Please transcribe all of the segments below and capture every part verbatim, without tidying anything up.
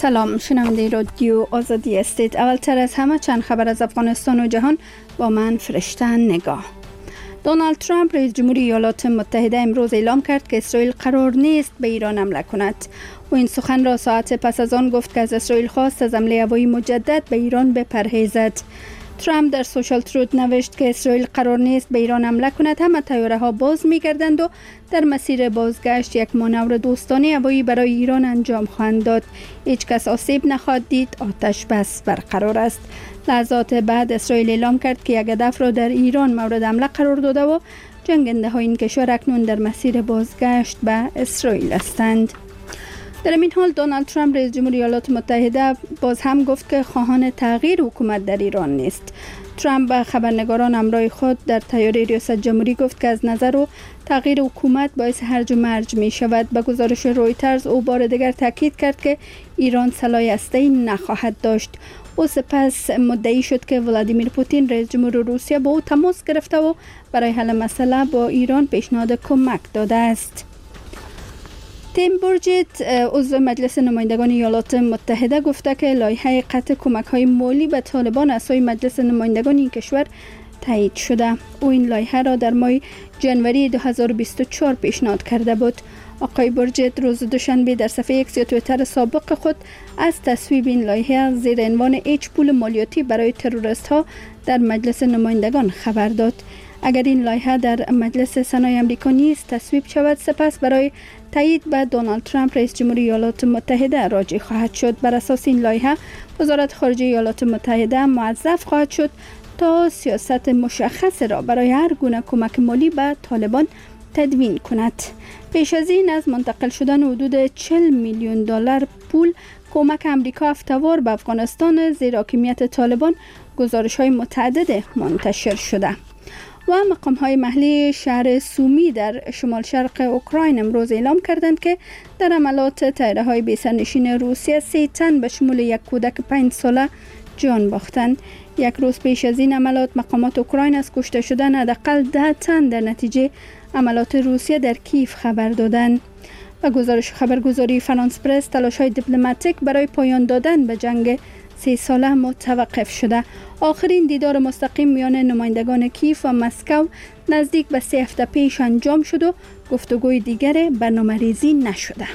سلام، شنونده رادیو آزادی هستید. اولتر از همه چند خبر از افغانستان و جهان با من فرشته نگاه. دونالد ترامپ رئیس جمهوری ایالات متحده امروز اعلام کرد که اسرائیل قرار نیست به ایران حمله کند. او این سخن را ساعت پس از آن گفت که از اسرائیل خواست از حمله هوایی مجدد به ایران بپرهیزد. ترامپ در سوشال تروت نوشت که اسرائیل قرار نیست به ایران حمله کند. همه طیاره ها باز می‌گردند و در مسیر بازگشت یک مانور دوستانه هوایی برای ایران انجام خواهند داد. هیچ کس آسیب نخواهد دید. آتش بس برقرار است. لحظات بعد اسرائیل اعلام کرد که یک هدف را در ایران مورد حمله قرار داده و جنگنده های این کشور اکنون در مسیر بازگشت به اسرائیل هستند. در این حال دونالد ترامپ رئیس جمهوری ایالات متحده باز هم گفت که خواهان تغییر حکومت در ایران نیست. ترامپ به خبرنگاران همراه خود در طیاره ریاست جمهوری گفت که از نظر او تغییر حکومت باعث هرج و مرج می شود. به گزارش رویترز او بار دیگر تاکید کرد که ایران سلاح هسته‌ای نخواهد داشت. او سپس مدعی شد که ولادیمیر پوتین رئیس جمهور روسیه با او تماس گرفته و برای حل مسئله با ایران پیشنهاد کمک داده است. تیم بورجیت عضو مجلس نمایندگان ایالات متحده گفته که لایحه قطع کمک‌های مالی به طالبان از سوی مجلس نمایندگان این کشور تایید شده. او این لایحه را در ماه ژانویه دو هزار و بیست و چهار پیشنهاد کرده بود. آقای بورجیت روز دوشنبه در صفحه ایکس یا توییتر سابق خود از تصویب این لایحه زیر عنوان هیچ پول مالیاتی برای تروریست ها در مجلس نمایندگان خبر داد. اگر این لایحه در مجلس سنای آمریکا نیز تصویب شود، سپس برای تایید به دونالد ترامپ رئیس جمهوری ایالات متحده راجع خواهد شد. بر اساس این لایحه وزارت خارجه ایالات متحده موظف خواهد شد تا سیاست مشخص را برای هر گونه کمک مالی به طالبان تدوین کند. پیش از این از منتقل شدن حدود چهل میلیون دلار پول کمک آمریکا هفته‌وار به افغانستان زیر حاکمیت طالبان گزارش‌های متعدد منتشر شده. و مقام‌های محلی شهر سومی در شمال شرق اوکراین امروز اعلام کردند که در حملات طیاره‌های بی‌سرنشین روسیه سه تن به شمول یک کودک پنج ساله جان باختند. یک روز پیش از این حملات مقامات اوکراین از کشته شدن حداقل ده تن در نتیجه حملات روسیه در کیف خبر دادند. و گزارش خبرگزاری فرانس پرس تلاش‌های دیپلماتیک برای پایان دادن به جنگ سه ساله متوقف شده. آخرین دیدار مستقیم میان نمایندگان کیف و مسکو نزدیک به سه هفته پیش انجام شد و گفتگوی دیگر برنامه‌ریزی نشده.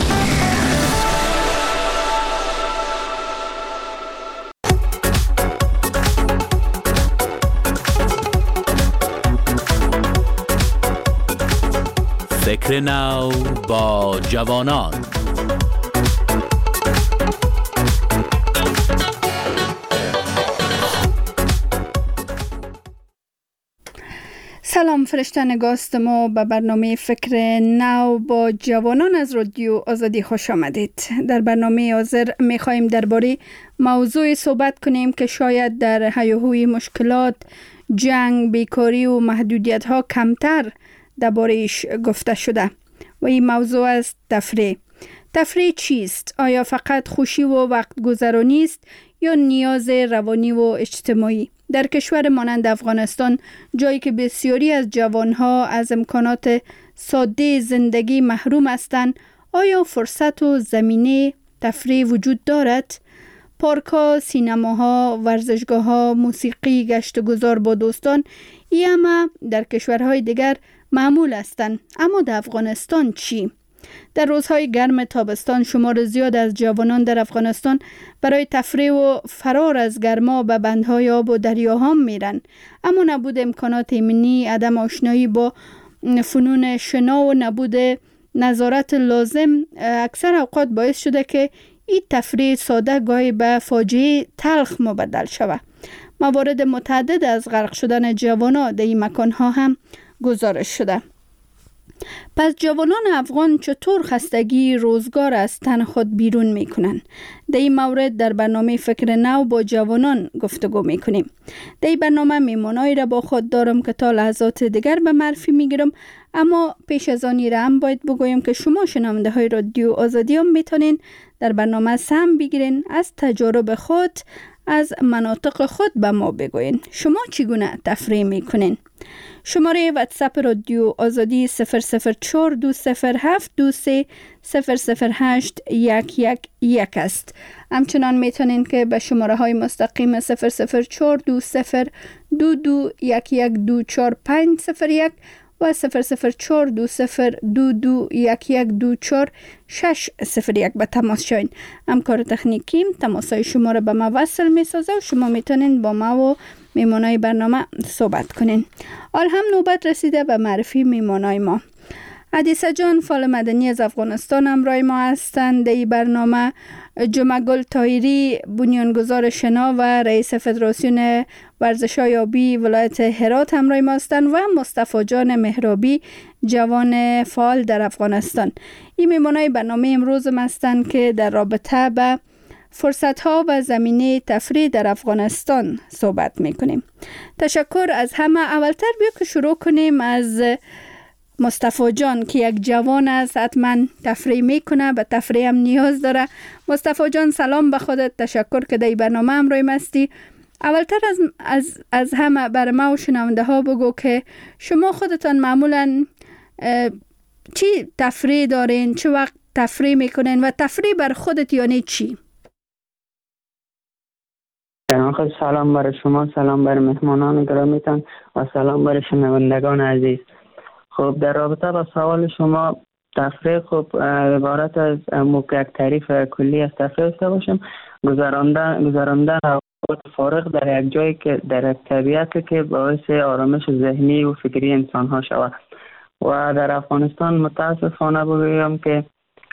فکر نو با جوانان. سلام، فرشته نگاست ما به برنامه فکر نو با جوانان از رادیو آزادی خوش آمدید. در برنامه حاضر می‌خوایم درباره موضوع صحبت کنیم که شاید در هیاهوی مشکلات، جنگ، بیکاری و محدودیت‌ها کمتر درباره‌اش گفته شده و این موضوع است تفریح. تفریح چیست؟ آیا فقط خوشی و وقت گذرانی است یا نیاز روانی و اجتماعی؟ در کشور مانند افغانستان، جایی که بسیاری از جوانها از امکانات ساده زندگی محروم هستند، آیا فرصت و زمینه تفریح وجود دارد؟ پارک‌ها، سینماها، ورزشگاه‌ها، موسیقی، گشت و گذار با دوستان، ای همه در کشورهای دیگر معمول هستند. اما در افغانستان چی؟ در روزهای گرم تابستان شمار زیاد از جوانان در افغانستان برای تفریح و فرار از گرما به بندهای آب و دریاها میرن. اما نبود امکانات ایمنی، عدم آشنایی با فنون شنا و نبود نظارت لازم اکثر اوقات باعث شده که این تفریح ساده گاهی به فاجعه تلخ مبدل شود. موارد متعدد از غرق شدن جوانان در این مکانها هم گزارش شده. پس جوانان افغان چطور خستگی روزگار از تن خود بیرون میکنن؟ در این مورد در برنامه فکر نو با جوانان گفتگو میکنیم. در این برنامه میمانایی را با خود دارم که تا لحظات دیگر به معرفی میگیرم. اما پیش از آن را هم باید بگویم که شما شنونده های رادیو آزادی هم میتونین در برنامه سهم بگیرین، از تجارب خود، از مناطق خود به ما بگوین. شما چگونه تفریح میکنین؟ شماره واتساپ رادیو آزادی صفر صفر چهار دو صفر هفت دو سه صفر صفر هشت یک یک یک است. همچنان میتونین که به شماره های مستقیم صفر صفر چهار دو صفر دو دو یک یک دو چهار پنج صفر یک و صفر صفر چهار دو صفر دو دو یک یک دو چهار شش صفر یک به تماس شوین. همکار تکنیکیم تماسای شما را به ما وصل می سازه و شما میتونین با ما و میمانای برنامه صحبت کنین. حال هم نوبت رسیده به معرفی میمانای ما. حدیثه جان فعال مدنی از افغانستان همراه ما هستند. در این برنامه جمعه گل طاهری بنیانگذار شنا و رئیس فدراسیون ورزش‌های آبی ولایت هرات همراه ما هستند و مصطفی جان مهرابی جوان فعال در افغانستان. این میمانای برنامه امروز هستند که در رابطه به فرصت‌ها و زمینه تفریح در افغانستان صحبت می‌کنیم. تشکر از همه. اولتر بیا که شروع کنیم از مصطفی جان که یک جوان است، حتما تفریح میکنه، به تفریح هم نیاز داره. مصطفی جان سلام به خودت، تشکر که در برنامه همراه ما هستی. اولتر از از از همه بر ما و شنونده ها بگو که شما خودتان معمولا چی تفریح دارین، چه وقت تفریح میکنین و تفریح بر خودت یعنی چی؟ خود سلام برای شما، سلام برای مهمانان گرامیتان و سلام برای شنوندگان عزیز. خب در رابطه با سوال شما، تفریح خب عبارت از یک تعریف کلی از تفریح داشته باشیم، گذراندن گذراندن اوقات فارغ در یک جایی که در یک طبیعت که باعث آرامش ذهنی و فکری انسان ها شود. و در افغانستان متاسفانه بگویم که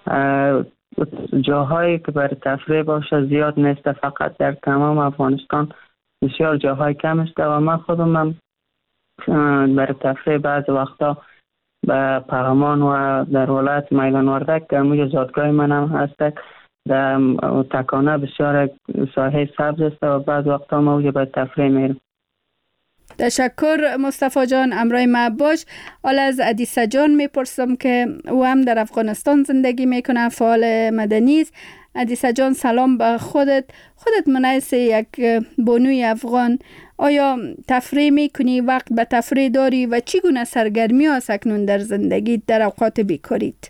جاهایی که برای تفریح باشه زیاد نیست، فقط در تمام افغانستان بسیار جاهای کم است و من خودم هم برای تفریح بعض وقتا به پغمان و در ولایت میدان وردک که موجه زادگاه من هم هست در تکانه بسیار ساحه سبز است و بعض وقتا موجه به تفریح میرم. تشکر مصطفی جان، امرای ما باش. حالا از حدیثه جان میپرسم که او هم در افغانستان زندگی میکنه، فعال مدنی است. حدیثه جان سلام به خودت. خودت منعیس یک بانوی افغان آیا تفریح میکنی، وقت به تفریح داری و چی گونه سرگرمی ها اکنون در زندگی در اوقات بیکاریت؟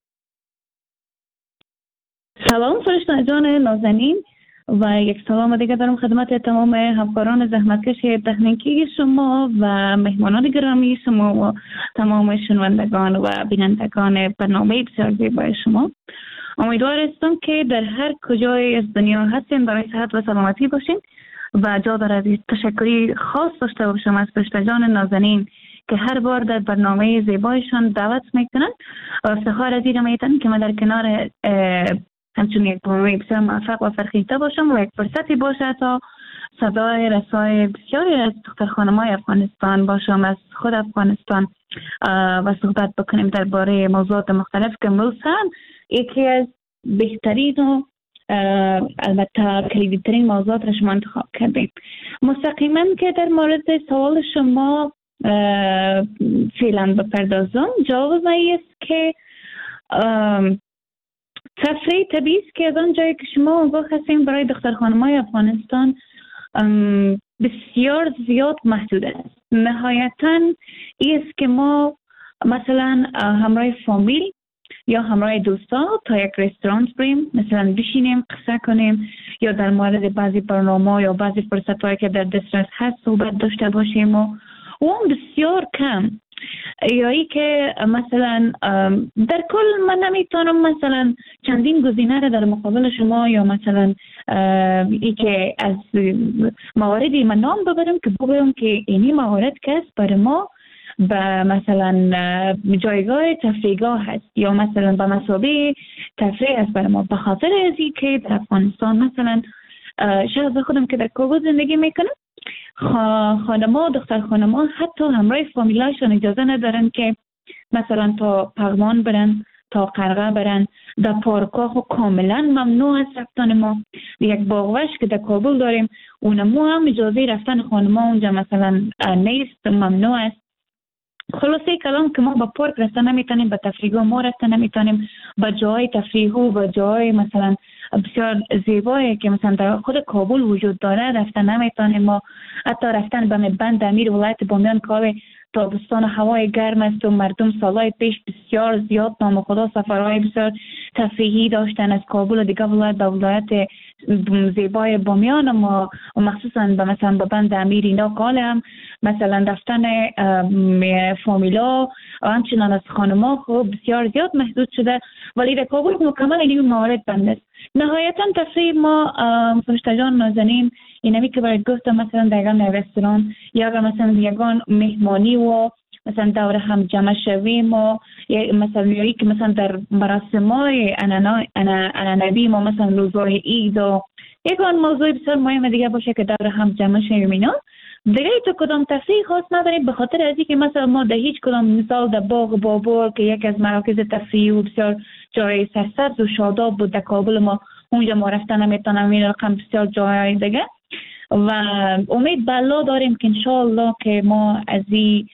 سلام فرشته جان نازنین و یک سلام دیگه دارم خدمت تمام همکاران زحمتکش تکنیکی شما و مهمانان گرامی شما و تمام شنوندگان و بینندگان برنامه بسیار زیبای شما. امیدوار هستم که در هر کجای از دنیا هستین برای صحت و سلامتی باشین و جا دارد تشکری خاص داشته باشم از فرشته جان نازنین که هر بار در برنامه زیبایشان دعوت میکنن و افتخار از این میتن که من در کنار همچون یک برنامه بسیار موفق و فرخیده باشم و یک فرصتی باشه تا صدای رسای بسیاری از دختر خانم‌های افغانستان باشم از خود افغانستان و صحبت بکنیم درباره موضوعات مختلف که امروز هم یکی از بهترین و البته کلیدی‌ترین موضوعات را شما انتخاب کردیم. مستقیما که در مورد سوال شما فعلا بپردازم، جواب من است که تفریح طبیعی است که از آن جایی که شما آگاه هستیم برای دختر خانم‌های افغانستان بسیار زیاد محدود است. نهایتاً این است که ما مثلا همراه فامیل یا همراه دوستا تا یک رستوران بریم، مثلا بشینیم قصه کنیم یا در مورد بعضی برنامه یا بعضی فرصت‌هایی که در دسترس هست صحبت داشته باشیم و اون بسیار کم. یا ای که مثلا در کل من نمیتونم مثلا چندین گزینه را در مقابل شما یا مثلا ای که از مواردی من نام ببرم که بگویم که اینی موارد که است برای ما به مثلا جایگاه تفریحگاه هست یا مثلا به مثابه تفریح است برای ما، به خاطر از این که در افغانستان مثلا شخص خودم که در کابل زندگی میکنم، خانما دختر خانما حتی همراه فامیلاشون اجازه ندارن که مثلا تا پغمان برن، تا قرغه برن. در پارک‌ها خو کاملا ممنوع است رفتن ما. یک باغوش که در کابل داریم اونمو هم اجازه رفتن خانما اونجا مثلا نیست، ممنوع است. خلاصه کلام که ما با پارک رفتن نمیتونیم، به تفریحگاه ما رفتن نمیتونیم، با جای تفریح و با جای مثلا بسیار زیبایی که مثلا در خود کابل وجود داره رفتن نمیتونیم. ما حتی رفتن به بند امیر ولایت بامیان که تابستان هوای گرم است و مردم سالهای پیش بسیار زیاد نام خدا سفرهای بسیار تفریحی داشتن از کابل و دیگه ولایت به ولایت زیبای بامیان. ما مخصوصا به مثلا به بند امیر اینا کال هم مثلا رفتن فامیلا و همچنان از خانما خوب بسیار زیاد محدود شده، ولی در کابل مکمل این موارد بند است. نهایتا تفریح ما فرشته جان نازنین اینمی که برای گفتم مثلا در یگان رستوران یا اگر مثلا یگان مهمانی و مثلا دور هم جمع شویم و مثلا یایی که مثلا در مراسم های عنعنوی ما مثلا روزهای عید و یگان موضوع بسیار مهم دیگه باشه که دور هم جمع شویم اینا دیگه تو کدام تفریح خاص نداریم، به خاطر از اینکه مثلا ما در هیچ کدام مثال در باغ بابور که یک از مراکز تفریحی و بسیار جای سرسبز و شاداب بود در کابل ما اونجا ما رفتن نمیتونم این رقم بسیار جای دیگه و امید به الله داریم که انشاءالله که ما از این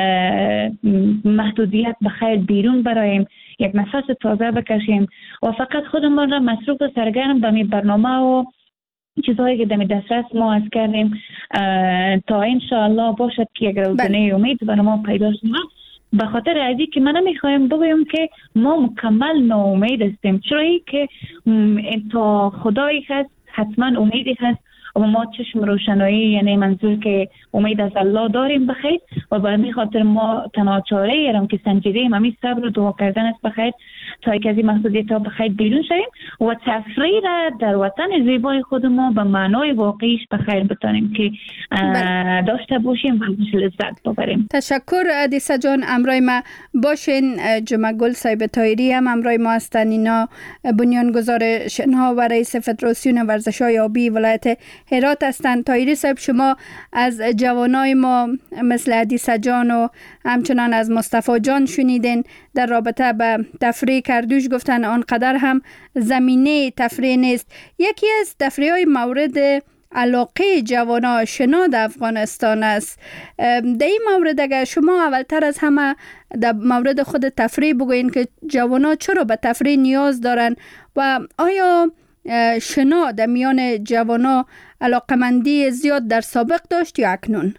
محدودیت به خیر بیرون برایم، یک نفس تازه بکشیم و فقط خودمون را مصروف و سرگرم به می برنامه و چیزهایی که دمی دسترس ما از کردیم تا انشاءالله باشد که یک روزنه امید برای ما پیدا شد. به خاطر ازی که من نمیخوایم بگویم که ما مکمل ناامید هستیم، چرایی که تا خدایی هست حتما امیدی هست و ما چشم روشنایی یعنی منظور که امید از الله داریم بخیر و به همین خاطر ما تناچاره ایرم که سنجیدیم همین صبر و دعا کردن است بخیر تا یک از این محدودیت ها بخیر بیرون شویم و تفریح را در وطن زیبای خود ما به معنای واقعیش بخیر بتانیم که داشته باشیم و ازش لذت ببریم. تشکر عدیسه جان. امرای ما باشین. جمعه گل صاحب طاهری هم امرای ما هستن، اینا بنیانگذار شنها و رئیس فدراسیون ورزش‌های آبی ولایت هرات هستند. طاهری صاحب، شما از جوانای ما مثل عدیسه جان و همچنان از مصطفی جان شنیدین در رابطه به تفریح کردوش گفتن آنقدر هم زمینه تفریح نیست. یکی از تفریح‌های مورد علاقه جوانا شنا در افغانستان است. در این مورد اگر شما اولتر از همه در مورد خود تفریح بگوین که جوانا چرا به تفریح نیاز دارن و آیا شنا در میان جوانا علاقمندی زیاد در سابق داشت یا اکنون؟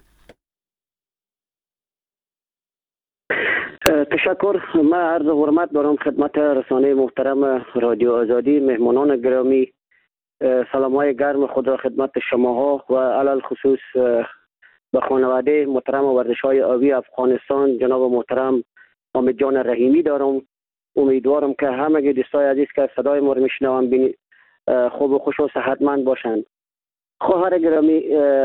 تشکر. من عرض حرمت دارم خدمت رسانه محترم رادیو آزادی، مهمانان گرامی، سلام های گرم خود را خدمت شماها و علل خصوص به خانواده محترم ورزش های آبی افغانستان جناب محترم حامد جان رحیمی دارم. امیدوارم که همه دوستای عزیز که صدای ما رو میشنوند خوب و خوش و صحتمند باشند. خواهر گرامی،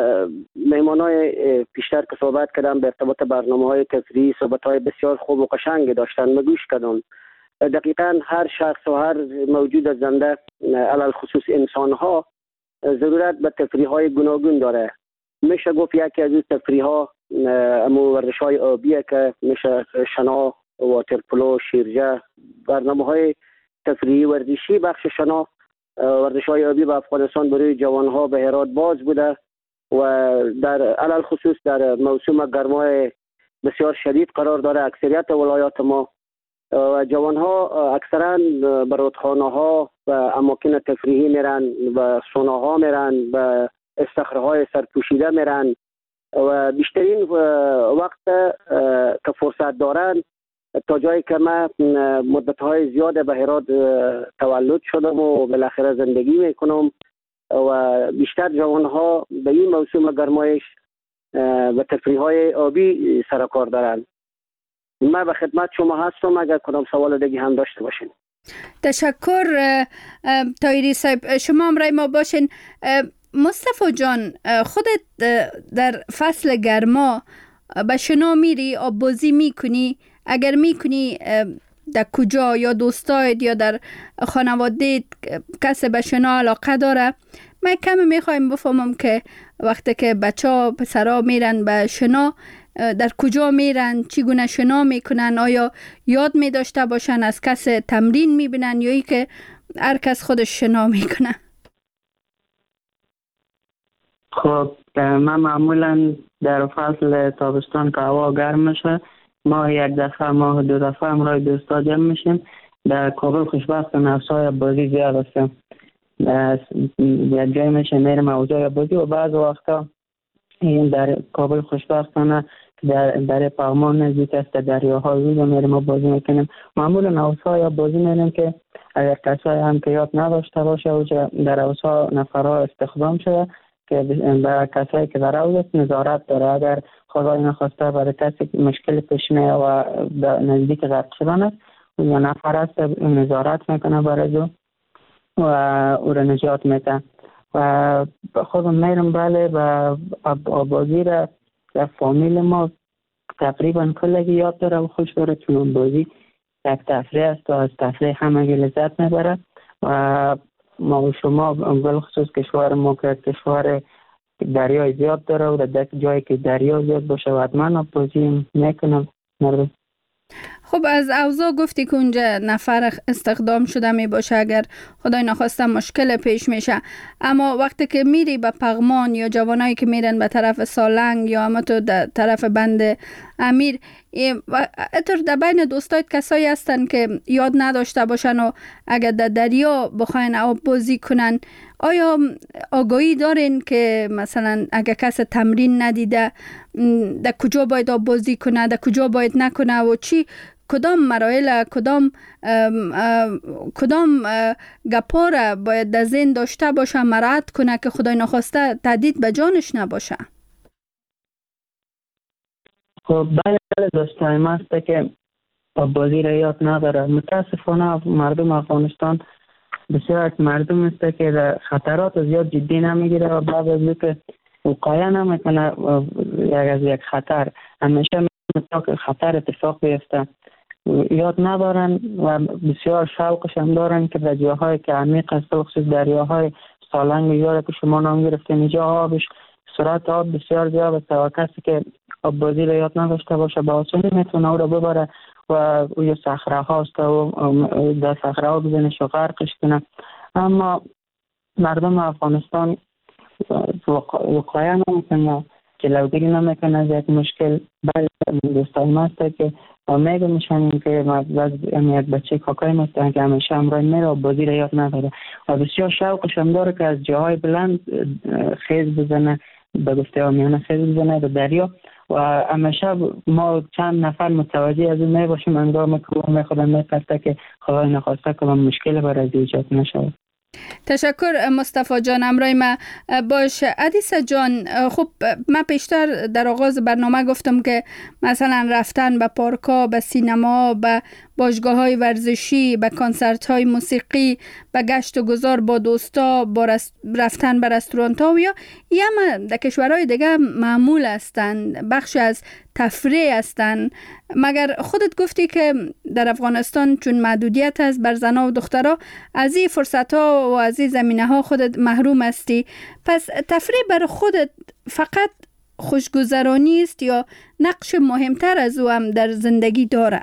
مهمانای پیشتر که صحبت کردم به ارتباط برنامه های تفریحی صحبت های بسیار خوب و قشنگ داشتن، مگوش کردم. دقیقا هر شخص و هر موجود زنده علل خصوص انسان ها ضرورت به تفریح های گوناگون داره. میشه گفت یکی از این تفریح ها امو ورزش های آبیه که میشه شنا، واترپولو، شیرجه، برنامه های تفریحی ورزشی. بخش شنا ورزش های آبی به افغانستان برای جوان ها به هرات باز بوده و در علل خصوص در موسم گرمای بسیار شدید قرار داره. اکثریت ولایات ما و جوان ها اکثرا به رودخانه ها و اماکن تفریحی میرن و سوناها میرن و استخرهای سرپوشیده میرن و بیشترین وقت که فرصت دارن تا جایی که من مدتهای زیاد به هرات تولد شدم و بالاخره زندگی میکنم و بیشتر جوان ها به این موسم گرمایش و تفریح های آبی سر کار دارن. من به خدمت شما هستم اگر کدام سوال دیگه هم داشته باشین. تشکر طاهری صاحب. شما امرای ما باشین. مصطفی جان، خودت در فصل گرما به شنا میری، آب بازی میکنی؟ اگر میکنی در کجا، یا دوستایت یا در خانواده کسی به شنا علاقه داره؟ من کمی میخوایم بفهمم که وقتی که بچه ها پسرها میرن به شنا در کجا میرن، چگونه شنا میکنن، آیا یاد میداشته باشن، از کس تمرین میبینن یا ای که هر کس خودش شنا میکنه؟ خب من معمولا در فصل تابستان که هوا گرم میشه ماه یک دفعه ماه دو دفعه همراه دوستا جمع میشیم. در کابل خوشبختانه افزای بازی زیاد هستم. یک جای میشه میرم اوجای بازی و بعض وقتا این در کابل خوشبختانه در در پغمان نزدیک است دریاهای روز میرم بازی میکنیم. معمولا اوسا یا بازی میریم که اگر کسایی هم که یاد نداشته باشه و در اوسا نفرها استخدام شده که برای کسایی که در اوز نظارت داره، اگر خدای نخواسته برای کسی مشکل پیش میاد و نزدیک غرق شدن است یا نفر است نظارت میکنه برای او و او را نجات میده. و خودم میرم بله و بازی را در فامیل ما تقریبا کلگی یاد داره و خوش داره، چون بازی یک تفریح است و از تفریح همه لذت میبره و ما و شما بالخصوص کشور ما که کشور دریای زیاد داره و در جایی که دریا زیاد باشه و حتما بازی میکنم مردم. خب از اوضاع گفتی که اونجا نفر استخدام شده می باشه اگر خدای نخواسته مشکل پیش میشه، اما وقتی که میری به پغمان یا جوانایی که میرن به طرف سالنگ یا اما تو در طرف بند امیر، اتر در بین دوستایت کسایی هستن که یاد نداشته باشن و اگر در دریا بخواین آب بازی کنن، آیا آگاهی دارین که مثلا اگر کس تمرین ندیده در کجا باید آب بازی کنه، در کجا باید نکنه و چی کدام مراحل کدام ام ام کدام گپا را باید در ذهن داشته باشه مراعات کنه که خدای نخواسته تهدید به جانش نباشه؟ خب بله بله دوستای ما است که آب بازی را یاد نداره. متاسفانه مردم افغانستان بسیار مردم است که در خطرات زیاد جدی نمیگیره و بعد از اینکه وقایع نمیکنه یک از یک خطر همیشه میگه که خطر اتفاق بیفته یاد ندارن و بسیار شوقش هم دارن که در جاهای که عمیق است خصوص دریاهای سالنگ یا که شما نام گرفتین اینجا آبش سرعت آب بسیار زیاد است و کسی که آب بازی را یاد نداشته باشه با آسانی میتونه او را ببره و او صخره هاست و در صخره ها بزنش و غرقش کنه. اما مردم افغانستان وقایع نمیکنه، جلوگیری نمیکنه از یک مشکل. بله دوستای ما است که میگه میشن که یک بچه کاکای ما است که همیشه همراه میره و بازی را یاد نداره و بسیار شوقش هم داره که از جاهای بلند خیز بزنه، به گفته آمیانه خیز بزنه به دریا و همیشه ما چند نفر متوجه از این میباشیم انگار که خودم میپسته که خدای نخواسته که مشکل برای ایجاد نشود. تشکر مصطفی جان، امرای ما باش. حدیث جان، خب من پیشتر در آغاز برنامه گفتم که مثلا رفتن به پارکا، به سینما، به باشگاه های ورزشی، به کنسرت های موسیقی، به گشت و گذار با دوستا، با رفتن به رستوران ها و یا یه در کشورهای دیگه معمول هستند، بخش از تفریح هستند. مگر خودت گفتی که در افغانستان چون محدودیت هست بر زنها و دخترها از این فرصت ها و از این زمینه ها خودت محروم هستی، پس تفریح بر خودت فقط خوشگذرانی است یا نقش مهمتر از او هم در زندگی داره؟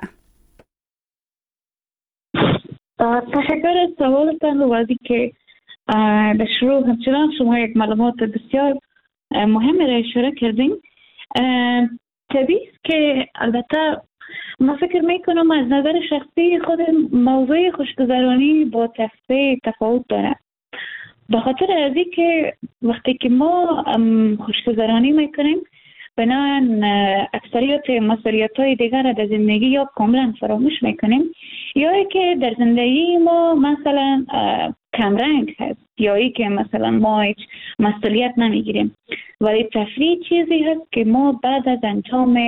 تشکر از سوالتان و از اینکه در شروع همچنان شما یک معلومات بسیار مهم را اشاره کردین. طبیعی است که البته ما فکر میکنم از نظر شخصی خود موضوع خوشگذرانی با تفریح تفاوت داره، به خاطر از اینکه وقتی که ما خوشگذرانی میکنیم بنابراین اکثریت مسئولیت های دیگر را در زندگی یا کاملا فراموش میکنیم یا ای که در زندگی ما مثلا کمرنگ هست یا ای که مثلا ما هیچ مسئولیت نمیگیریم، ولی تفریح چیزی هست که ما بعد از انجام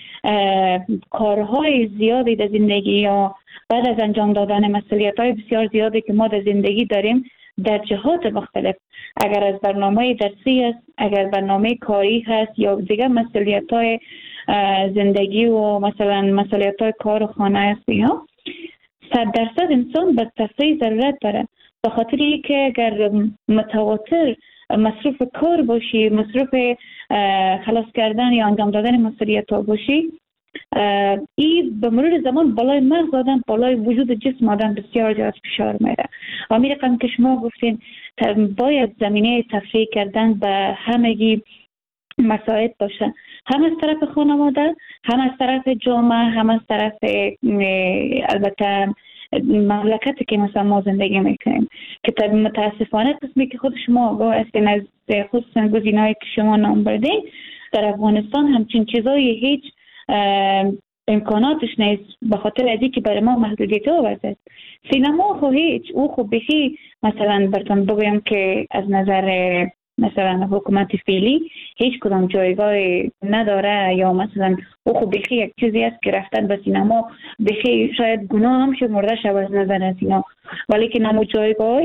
کارهای زیادی در زندگی یا بعد از انجام دادن مسئولیت های بسیار زیادی که ما در زندگی داریم در جهات مختلف، اگر از برنامه درسی است، اگر برنامه کاری هست یا دیگر مسئولیت های زندگی و مثلا مسئولیت های کار و خانه است، یا صد درصد انسان به تفریح ضرورت داره، به خاطر اینکه اگر متواتر مصروف کار باشی، مصروف خلاص کردن یا انجام دادن مسئولیت ها باشی، این به مرور زمان بالای مغز آدم، بالای وجود جسم آدم بسیار زیاد فشار میره. و می رقم که شما گفتین باید زمینه تفریح کردن به همگی مساعد باشه، هم از طرف خانواده، هم از طرف جامعه، هم از طرف البته مملکتی که مثلا ما زندگی میکنیم که طب متاسفانه قسمی که خود شما آگاه هستین از خصوصا گزینه‌هایی که شما نام بردین در افغانستان همچین چیزایی هیچ امکاناتش نیست به خاطر ازی که برای ما محدودیت آورده. سینما خو هیچ او خو بخی مثلا براتون بگویم که از نظر مثلا حکومت فعلی هیچ کدام جایگاه نداره یا مثلا او خو بخی یک چیزی است که رفتن به سینما بخی شاید گناه هم شمرده شود از نظر سینما، ولی که نمو جایگاه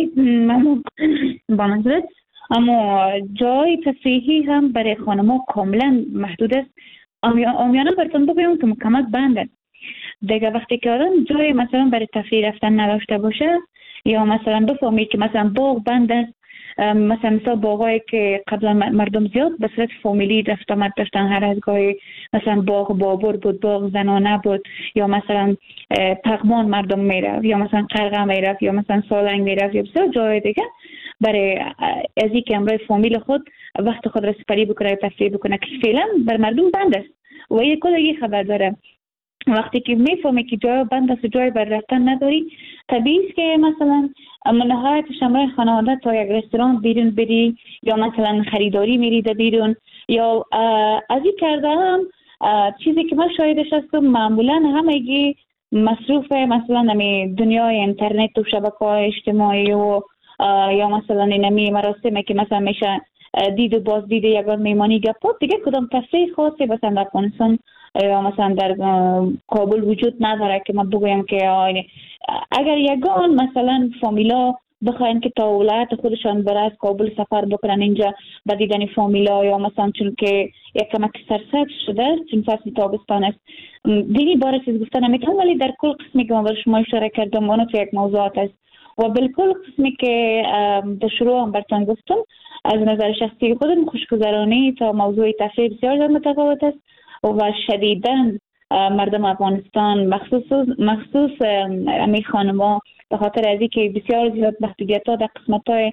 با منظورت اما جای تفریحی هم برای خانما کاملا محدود است. آمیانه براتون بگویم که مکمل بند است دیگه. وقتی که آدم جای مثلا برای تفریح رفتن نداشته باشه یا مثلا بفهمی که مثلا باغ بند است، مثلا مثلا باغایی که قبلا مردم زیاد به صورت فامیلی رفت آمد داشتن، هر از گاهی مثلا باغ بابور بود، باغ زنانه بود، یا مثلا پغمان مردم میرفت، یا مثلا قرغه میرفت، یا مثلا سالنگ میرفت، یا بسیار جای دیگه برای ازی که امروز فامیل خود وقت خود را سپری بکنه تفریح بکنه که فعلا بر مردم بند است و یک کلی خبر داره. وقتی که میفهمی که جای بند است و جای بر رفتن نداری، طبیعی است که مثلا نهایتش امروز خانواده تا یک رستوران بیرون بری یا مثلا خریداری میری در بیرون یا از این کرده هم چیزی که من شاهدش هستم معمولا همگی مصروف مثلا نمی دنیای اینترنت و شبکه‌های اجتماعی و یا مثلا نمی مراسمی که مثلا میشه دید و باز دید یگان میمانی گپا دیگه کدام تفریح خاصی مثلا در افغانستان یا مثلا در کابل وجود نداره که من بگویم که اگر یگان مثلا فامیلا بخواین که تا ولایت خودشان بره از کابل سفر بکنن اینجا با دیدن فامیلا یا مثلا چون که یک کمک سرسبز شده چون فصل تابستان است دیگه باره چیز گفتن نمیتونم، ولی در کل قسمی که من برای شما اشاره کردم اونو تو یک موضوعات است و بالکل قسمی که در شروع هم براتون گفتم از نظر شخصی خودم خوشگذرانی تا موضوع تفریح بسیار متفاوت است و شدیداً مردم افغانستان مخصوص مخصوص امی خانما به خاطر ازی که بسیار زیاد محدودیت‌ها در قسمت‌های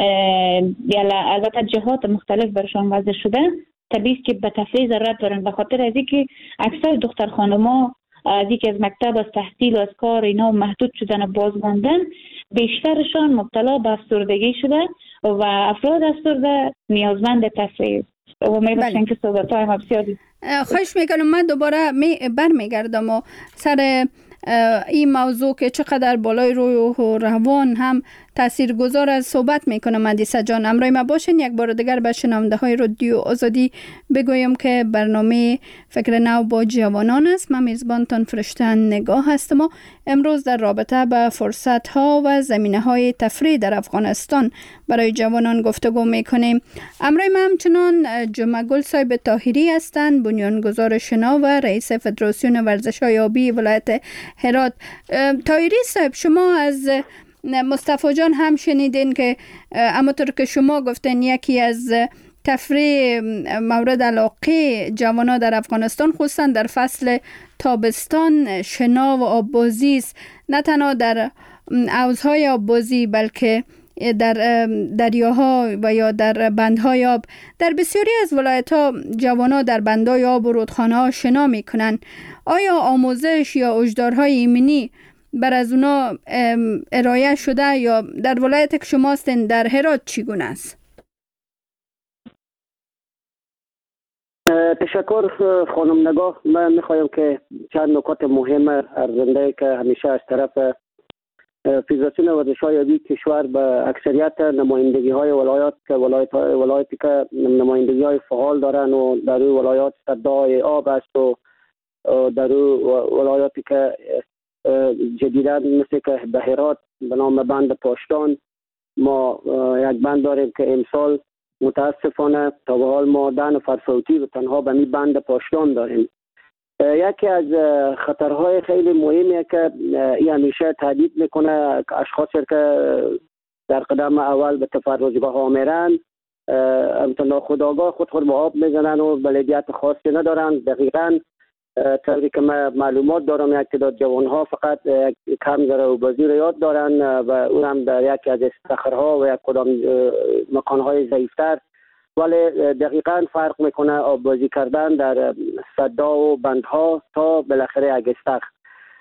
البته جهات مختلف برشان وضع شده، طبیعی است که به تفریح ضرورت دارن به خاطر ازی که اکثر دختر خانما ازی که از مکتب از تحصیل و از کار اینا محدود شدن و باز ماندن بیشترشان مبتلا به افسردگی شده و افراد افسرده نیازمند تفریح و میباشن که صحبت های ما بسیار خواهش میکنم. من دوباره می برمیگردم و سر این موضوع که چقدر بالای روی و روان هم تأثیر گذار از صحبت میکنم. مهدیسه جان امروز ما باشین یک بار دیگر به شنونده های رادیو آزادی بگویم که برنامه فکر نو با جوانان است. من میزبانتان فرشته نگاه هستم و امروز در رابطه به فرصت ها و زمینه های تفریح در افغانستان برای جوانان گفتگو میکنیم. امروز ما همچنان جمعه گل صاحب طاهری هستند، بنیانگذار شنا و رئیس فدراسیون ورزش های آبی ولایت هرات. طاهری صاحب شما از مصطفی جان هم شنیدین که همونطور که شما گفتین یکی از تفریح مورد علاقه جوانا در افغانستان خصوصا در فصل تابستان شنا و آببازی است. نه تنها در حوضهای آببازی بلکه در دریاها و یا در بندهای آب. در بسیاری از ولایت‌ها جوانا در بندهای آب و رودخانه‌ها شنا میکنن. آیا آموزش یا هشدارهای ایمنی بر از اونا ارائه شده یا در ولایت که شما هستین در هرات چگونه است؟ تشکر خانم نگاه. من میخوایم که چند نکات مهم ارزنده که همیشه از طرف فدراسیون ورزش‌های آبی کشور به اکثریت نمایندگی های ولایات که ولایت ولایتی که نمایندگی های فعال دارن و در اون ولایات سدهای آب است و در اون ولایاتی که جدیداً مثل که به هرات به نام بند پاشتان ما یک بند داریم که امسال متاسفانه تا به حال ما ده نفر فوتی و تنها به می بند پاشتان داریم. یکی از خطرهای خیلی مهمیه که این همیشه تهدید میکنه که اشخاصی که در قدم اول به تفرجگاه ها میرن امتنا خودآگاه خود خود به آب میزنن و بلدیت خاصی ندارن. دقیقاً طوری که من معلومات دارم یک تعداد جوان ها فقط کم ذره و بازی رو یاد دارن و اون هم در یکی از استخرها و یک کدام مکان های ضعیفتر، ولی دقیقاً فرق میکنه آب بازی کردن در صدا و بندها تا بالاخره یک استخر.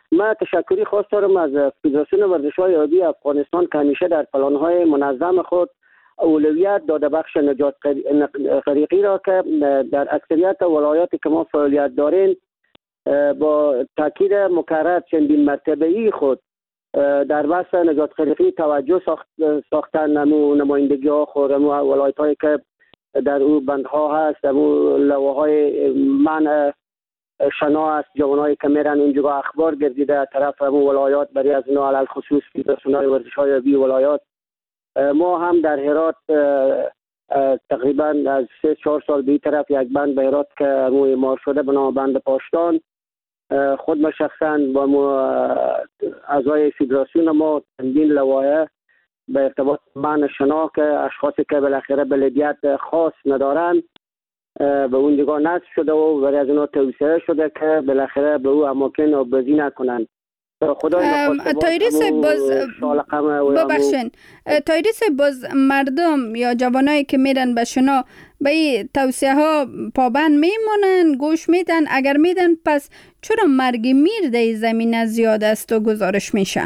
من تشکری خاص دارم از فدراسیون ورزش‌های آبی افغانستان که همیشه در پلان‌های منظم خود اولویت داده بخش نجات غریقی را که در اکثریت ولایاتی که ما فعالیت داریم با تاکید مکرر چندین مرتبه‌ای خود در بحث نجات غریقی توجه ساخت ساختن نمو نمایندگی ها خود نمو ولایت هایی که در او بندها هست نمو لواهای منع شنا است جوانایی که میرن اونجا اخبار گردیده طرف همون ولایات برای از اینا علل خصوص فدراسیون ورزش‌های آبی ولایات. ما هم در هرات تقریبا از سه چهار سال به طرف یک بند به هرات که همون اعمار شده به نام بند پاشتان، خود ما شخصا با ما اعضای فدراسیون ما چندین لوایح به ارتباط بند شنا که اشخاصی که بالاخره بلدیت خاص ندارن به اون دیگه نصب شده و برای از اونا توصیه شده که بالاخره به او اماکن آبازی نکنن. تایریس باز ببخشین تایریس باز مردم یا جوانایی که میرن به شنا به این توصیه ها پابند میمونن گوش میدن؟ اگر میدن پس چرا مرگ میر در زمین زیاد است و گزارش میشه؟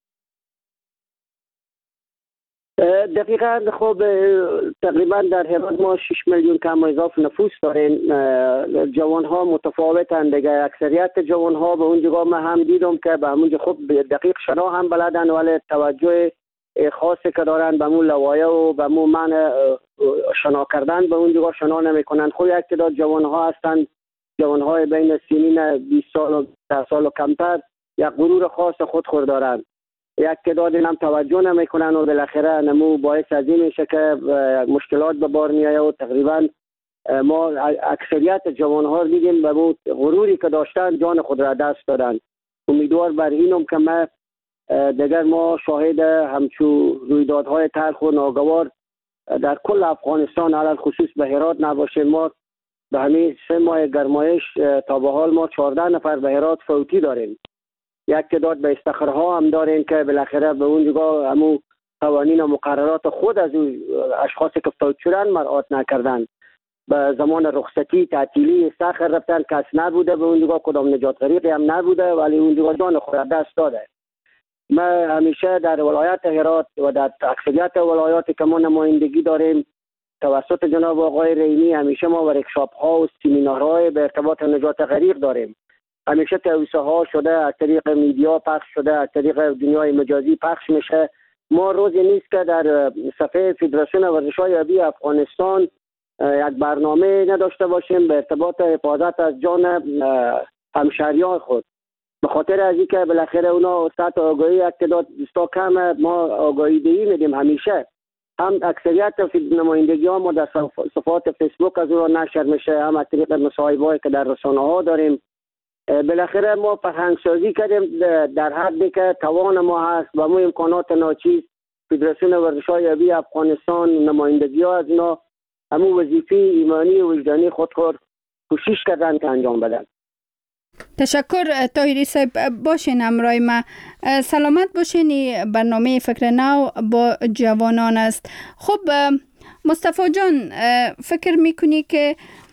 دقیقا خب تقریبا در هرات ما شش میلیون کم اضافه نفوس داریم. جوان ها متفاوتن دیگه، اکثریت جوان ها به اون جگاه من هم دیدم که به همونجا خب دقیق شنا هم بلدن ولی توجه خاصی که دارن به اون لوایح و به اون معنی شنا کردن به اون جگاه شنا نمی کنن. خب یک تعداد جوان ها هستن، جوان های بین سنین بیست سال و ده سال و کمتر یک غرور خاص خود خور دارن، یک تعداد هم توجه نمیکنن و بالاخره نمو باعث از این میشه که مشکلات به بار میایه و تقریبا ما اکثریت جوان ها دیدیم به بود غروری که داشتن جان خود را دست دادن. امیدوار بر اینم که ما دیگر ما شاهد همچو رویدادهای تلخ و ناگوار در کل افغانستان علل خصوص به هرات نباشه. ما به همین سه ماه گرمایش تا به حال ما چهارده نفر به هرات فوتی داریم. یک تعداد به استخرها هم داریم که بالاخره به اون جگاه همون قوانین و مقررات خود از اون اشخاصی که فوت شدن مراعات نکردن. به زمان رخصتی تعطیلی استخر رفتن، کس نبوده به اون جگاه، کدام نجات غریقی هم نبوده ولی اون جگاه جان خود دست داده. ما همیشه در ولایت هرات و در اکثریت ولایاتی که ما نمایندگی داریم توسط جناب آقای رئیمی همیشه ما ورکشاپ ها و سمینارهای به ارتباط نجات غریق داریم. همیشه توصیه ها شده از طریق میدیا پخش شده، از طریق دنیای مجازی پخش میشه. ما روزی نیست که در صفحه فدراسیون ورزش‌های آبی افغانستان یک برنامه نداشته باشیم به ارتباط حفاظت از جان همشهریان خود. به خاطر از اینکه بالاخره اونا سطح آگاهی یک تعداد بسیار کم، ما آگاهی دهی میدیم همیشه. هم اکثریت نمایندگی ها ما در صفحات فیسبوک از اون نشر میشه، هم از طریق مصاحبه‌ای که در رسانه ها داریم. بالاخره ما فرهنگ سازی کردیم در حدی که توان ما هست و ما امکانات ناچیز فدراسیون ورزش‌های آبی افغانستان نمایندگی ها از اینا همون وظیفه ایمانی و وجدانی خود خود کوشش کردن که انجام بدن. تشکر طاهری صاحب، باشین همراه ما. سلامت باشین. برنامه فکر نو با جوانان است. خب مصطفی جان، فکر میکنی که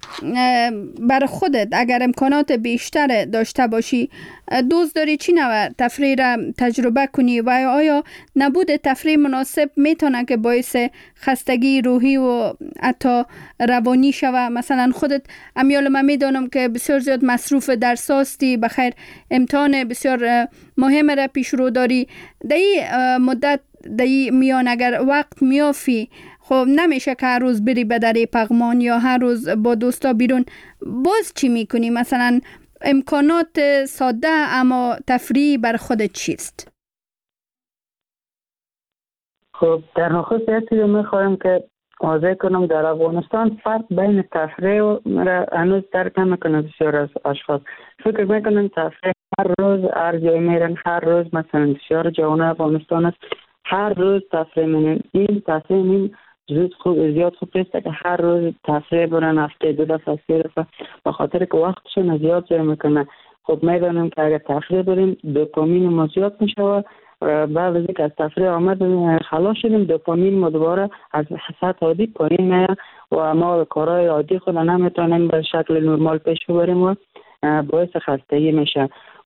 بر خودت اگر امکانات بیشتر داشته باشی دوست داری چی نوع تفریح را تجربه کنی و آیا نبود تفریح مناسب میتونه که باعث خستگی روحی و حتی روانی شوه؟ مثلا خودت امیال من میدانم که بسیار زیاد مصروف درس هستی، بخیر امتحان بسیار مهم را پیش رو داری، در این مدت در این میان اگر وقت میافی خب نمیشه که هر روز بری به دره پغمان یا هر روز با دوستا بیرون، باز چی میکنی؟ مثلا امکانات ساده اما تفریح بر خودت چیست؟ خب در نخست یک چیز میخوایم که واضح کنم، در افغانستان فرق بین تفریح و هنوز درک نمیکنه بسیار از اشخاص. فکر میکنن تفریح هر روز هر جای میرن، هر روز مثلا بسیار جوان افغانستان است هر روز تفریح میرن. این تفریح این زیاد خوب زیاد خوب نیست که هر روز تفریح برن، هفته دو دفعه سه دفعه، به خاطر که وقتشون زیاد جای میکنه. خب میدانیم که اگر تفریح بریم دوپامین ما زیاد میشه و بعد از اینکه از تفریح آمد خلاص شدیم دوپامین ما دوباره از سطح عادی پایین میاد و ما کارهای عادی خود نمیتونیم به شکل نرمال پیش ببریم و باعث خستگی میشه.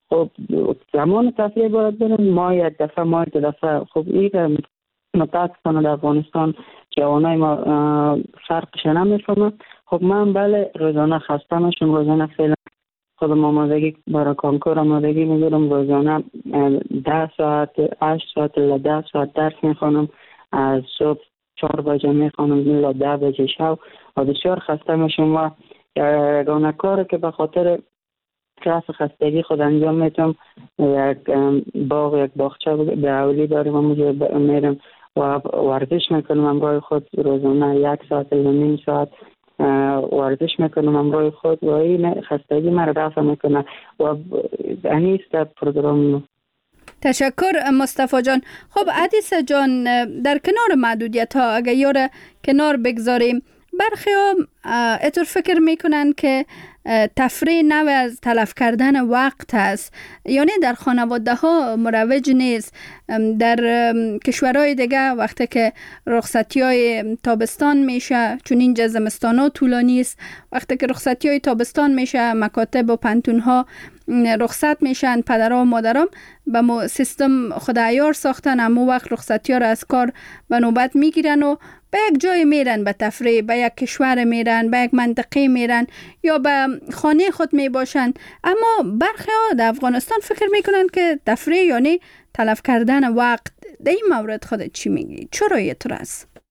خب زمان تفریح باید بریم، ما یک دفعه ما یک دفعه. خب این متاسفانه در افغانستان جوانای ما فرقش نمیفهمه. خب من بله روزانه خسته میشم، روزانه فعلا خودم آمادگی برای کنکور آمادگی میگیرم، روزانه ده ساعت هشت ساعت الا ده ساعت درس میخوانم، از صبح چهار بجه میخوانم الا ده بجه شب و بسیار خسته میشم و یگانه کاری که به خاطر کلاس خستگی خود انجام میتونم یک باغ یک باغچه به اولی داریم و مجھے میرم و ورزش میکنم همراه خود، روزانه یک ساعت یا نیم ساعت ورزش میکنم همراه خود و این خستگی مرا رفع میکنه و انیست پروگرام. تشکر مصطفی جان. خب عدیسه جان، در کنار محدودیت ها اگر یار کنار بگذاریم، برخی ها اتور فکر میکنن که تفریح نوع از تلف کردن وقت است، یعنی در خانواده ها مروج نیست. در کشورهای دیگه وقتی که رخصتی های تابستان میشه، چون اینجا زمستان ها طولانی است، وقتی که رخصتی های تابستان میشه مکاتب و پنتون ها رخصت میشن، پدرها و مادرام به مو سیستم خدایار ساختن، امو وقت رخصتی ها را از کار به نوبت میگیرن و به یک جای میرن به تفریح، به یک کشور میرن، به یک منطقه میرن یا به خانه خود میباشن. اما برخی ها در افغانستان فکر میکنن که تفریح یعنی تلف کردن وقت. در این مورد خودت چی میگی؟ چرا اینطور است؟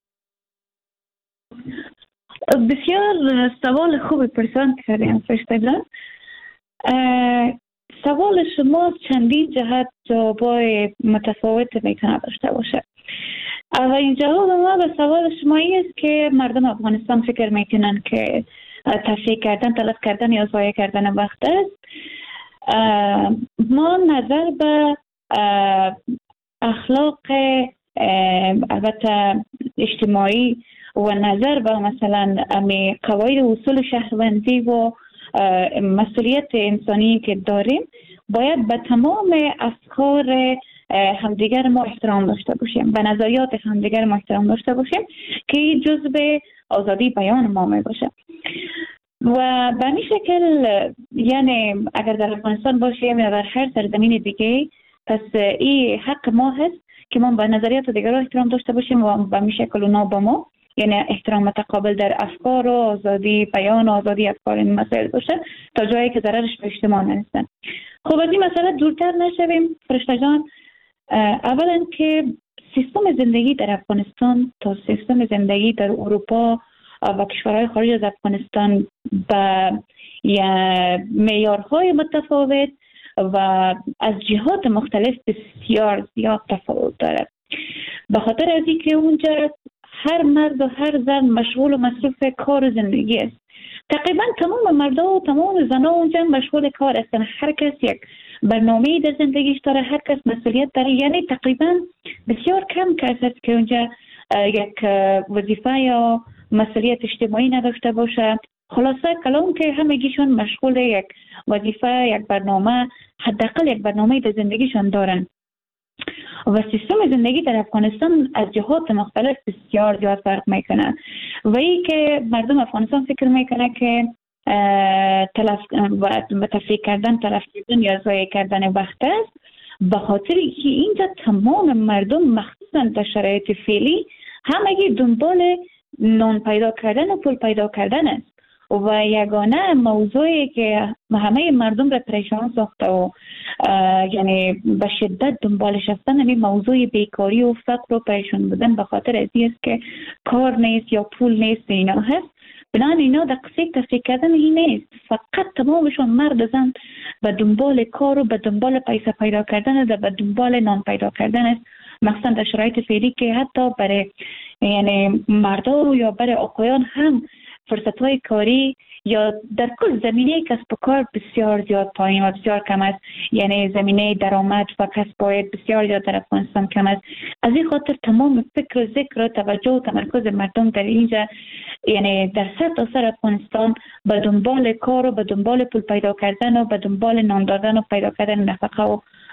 بسیار سوال خوبی پرسان کردیم فرشته جان. سوال شما چندین جهت جوابای متفاوت میتونه داشته باشه. اولین جواب ما به سوال شما است که مردم افغانستان فکر میکنن که تفریح کردن تلف کردن یا ضایع کردن وقت است. ما نظر به اخلاق البته اجتماعی و نظر به مثلا امی قواعد و اصول شهروندی و مسئولیت انسانی که داریم، باید به تمام افکار همدیگر ما احترام داشته باشیم، به نظریات همدیگر ما احترام داشته باشیم که جزء آزادی بیان ما می باشه. و به این شکل یعنی اگر در افغانستان باشیم یا در هر سرزمین دیگه، پس این حق ما هست که ما به نظریات دیگر احترام داشته باشیم و به این شکل اونا با ما، یعنی احترام متقابل در افکار و آزادی بیان و آزادی افکار این مسائل باشه تا جایی که ضررش به اجتماع نرسن. خب از این مسئله دورتر نشویم فرشته جان. اولا که سیستم زندگی در افغانستان تا سیستم زندگی در اروپا و کشورهای خارج از افغانستان به معیارهای متفاوت و از جهات مختلف بسیار زیاد تفاوت داره. به خاطر از اینکه اونجا هر مرد و هر زن مشغول و مصروف کار و زندگی است. تقریبا تمام مرد و تمام زنها اونجا مشغول کار هستن. هر کس یک برنامه‌ای در زندگیش داره، هر کس مسئولیت داره. یعنی تقریبا بسیار کم کس هست که اونجا یک وظیفه یا مسئولیت اجتماعی نداشته باشه. خلاصه کلام که همگیشون مشغول یک وظیفه، یک برنامه، حداقل یک برنامه در زندگیشون دارن. و سیستم زندگی در افغانستان از جهات مختلف بسیار زیاد فرق میکنه و ای که مردم افغانستان فکر میکنه که تلف و تفریح کردن تلف کردن یا ضایع کردن وقت است، به خاطر که اینجا تمام مردم مخصوصا در شرایط فعلی همگی دنبال نان پیدا کردن و پول پیدا کردن است و یگانه موضوعی که همه مردم را پریشان ساخته و یعنی به شدت دنبالش هستن همین موضوع بیکاری و فقر و پریشان بودن به خاطر از این است که کار نیست یا پول نیست اینا هست. بنابراین اینا در قصه تفریح کردن این نیست، فقط تمامشون مرد زن به دنبال کار و به دنبال پیسه پیدا کردن و به دنبال نان پیدا کردن است، مثلا در شرایط فعلی که حتی برای یعنی مردا یا برای آقایان هم فرصت‌های کاری یا در کل زمینه کسب و کار بسیار زیاد پایین و بسیار کم است. یعنی زمینه درآمد و کسب بسیار زیاد در افغانستان کم است. از این خاطر تمام فکر و ذکر و توجه و تمرکز مردم در اینجا یعنی در سر تا سر افغانستان به دنبال کار و به دنبال پول پیدا کردن و به دنبال نان دادن و پیدا کردن نفقه و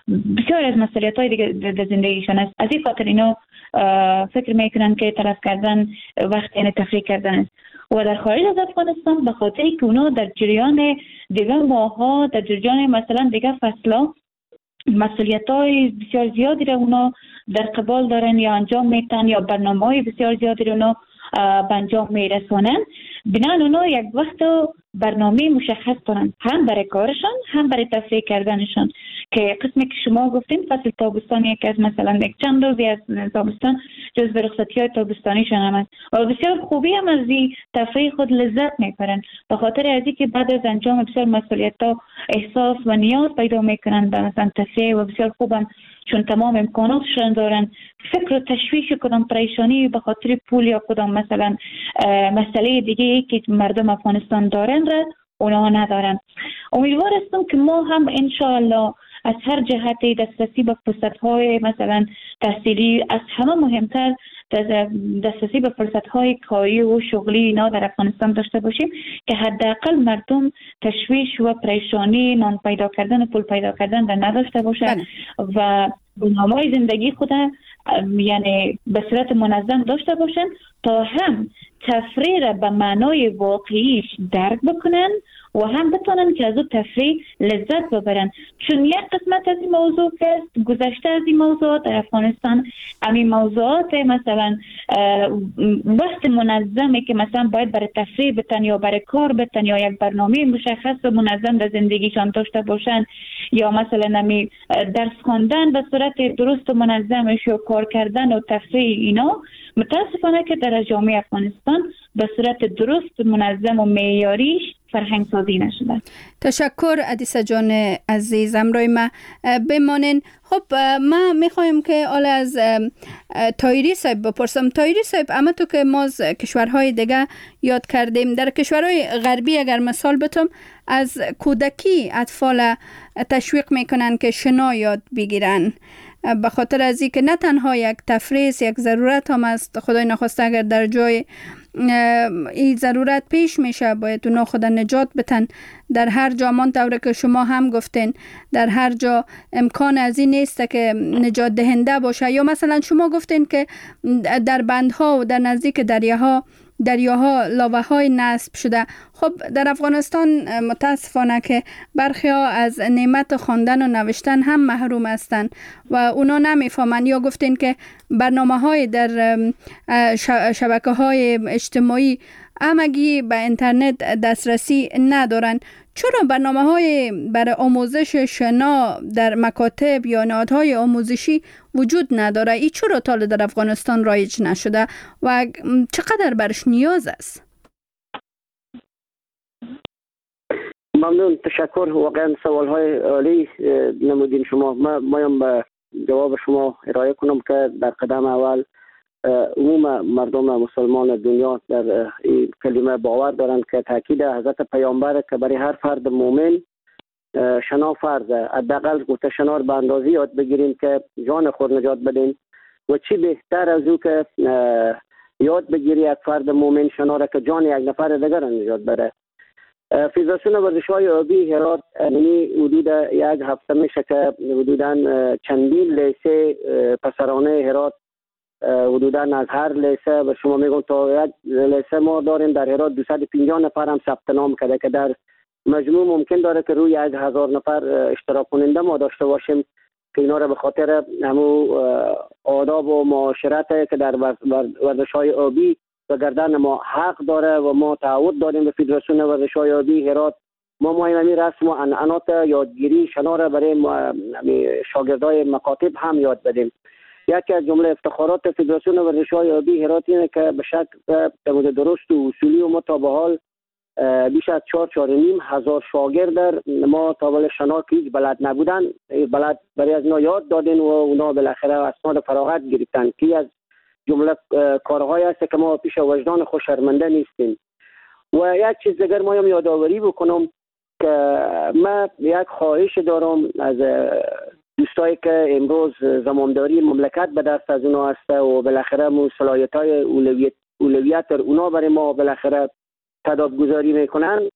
بسیار از مسئولیت های دیگه در زندگیشان است. از این خاطر اینا فکر میکنن که تلف کردن وقت یعنی تفریح کردن است. و در خارج از افغانستان به خاطر که اونا در جریان دیگه ماها، در جریان مثلا دیگه فصلا مسئولیت های بسیار زیادی را اونا در قبال دارن یا انجام میتن یا برنامه های بسیار زیادی را اونا به انجام میرسونن. بنابراین اونا یک وقت برنامه مشخص دارن، هم برای کارشان هم برای تفریح کردنشان، که قسمی که شما گفتین فصل تابستان یکی از مثلا یک چند روزی از تابستان جزو رخصتی های تابستانیشان هم است و بسیار خوبی هم از این تفریح خود لذت میبرن، به خاطر از اینکه بعد از انجام بسیار مسئولیت ها احساس و نیاز پیدا میکنن به مثلا تفریح و بسیار خوبن چون تمام امکاناتشان دارن. فکر و تشویش کدام پریشانی به خاطر پول یا کدام مثلا مسئله دیگه که مردم افغانستان دارن را اونها ندارن. امیدوار هستم که ما هم انشاءالله از هر جهت دسترسی به فرصت‌های مثلا تحصیلی، از همه مهمتر دسترسی به فرصت‌های کاری و شغلی اینا در افغانستان داشته باشیم که حداقل مردم تشویش و پریشانی نان پیدا کردن و پول پیدا کردن را نداشته باشند و برنامه‌های زندگی خود یعنی به صورت منظم داشته باشند تا هم تفریح را به معنای واقعیش درک بکنن و هم بتونن که از او تفریح لذت ببرن. چون یک قسمت از این موضوع که گذشته از این موضوع در افغانستان همین موضوعات مثلا وقت منظمی که مثلا باید برای تفریح بتن یا برای کار بتن یا یک برنامه مشخص و منظم در زندگیشان داشته باشن یا مثلا همین درس خواندن به صورت درست و منظمش یا کار کردن و تفریح اینا متاسفانه که در جامعه افغانستان به صورت درست منظم و معیاریش فرهنگ سازی نشده. تشکر عدیسه جان عزیز، امروی ما بمانین. خب ما میخوایم که حالا از تایری صاحب بپرسم. تایری صاحب، اما تو که ما از کشورهای دیگه یاد کردیم، در کشورهای غربی اگر مثال بتم از کودکی اطفال تشویق میکنن که شنا یاد بگیرن به خاطر از اینکه نه تنها یک تفریح یک ضرورت هم است، خدای نخواسته اگر در جای این ضرورت پیش میشه باید اونا خود نجات بتن. در هر جا منطوره که شما هم گفتین در هر جا امکان از این نیست که نجات دهنده باشه، یا مثلا شما گفتین که در بندها و در نزدیک دریاها دریاها لاوه های نصب شده. خب در افغانستان متاسفانه که برخی ها از نعمت خواندن و نوشتن هم محروم هستند و اونا نمیفهمن، یا گفتین که برنامه های در شبکه های اجتماعی همگی به اینترنت دسترسی ندارن. چرا برنامه های برای آموزش شنا در مکاتب یا نهادهای آموزشی وجود نداره؟ ای چرا تا در افغانستان رایج نشده و چقدر برش نیاز است؟ ممنون، تشکر. واقعا سوال های عالی نمودین شما. ما مایم به جواب شما ارائه کنم که در قدم اول عموم مردم مسلمان دنیا در این کلمه باور دارند که تاکید حضرت پیامبر که برای هر فرد مؤمن شنا فرضه. حداقل گفته شنا به اندازی یاد بگیریم که جان خود نجات بدیم و چی بهتر از او که یاد بگیری یک فرد مؤمن شنا را که جان یک نفر دیگر را نجات بده. فدراسیون ورزش‌های آبی هرات یعنی حدود یک هفته میشه که حدوداً چندین لیسه پسرانه هرات حدوداً از هر لیسه به شما میگم تا یک لیسه ما داریم در هرات دویست و پنجاه نفر هم ثبت نام کرده که در مجموع ممکن داره که روی یک هزار نفر اشتراک کننده ما داشته باشیم که اینا را به خاطر همو آداب و معاشرت که در ورزش‌های آبی و گردن ما حق داره و ما تعهد داریم به فدراسیون ورزش‌های آبی هرات. ما مهمی رسم و عنعنات یادگیری شنا را برای شاگردای مکاتب هم یاد بدیم. یکی از جمله افتخارات فدراسیون ورزش‌های آبی هرات اینه که به شکل درست و اصولی و ما تا به حال بیش از چهار چهار نیم هزار شاگرد ما تا به شنا که هیچ بلد نبودن بلد برای از اینا یاد دادین و اونا بالاخره اسناد فراغت گرفتن که از جمله کارهایی است که ما پیش وجدان خود شرمنده نیستیم. و یک چیز دیگر ما هم یادآوری بکنم که ما یک خواهش دارم از دوستایی که امروز زمامداری مملکت به دست از اونا هست و بالاخره صلاحیت‌های اولویت اولویت در اونا برای ما بالاخره تدابیر گذاری میکنن.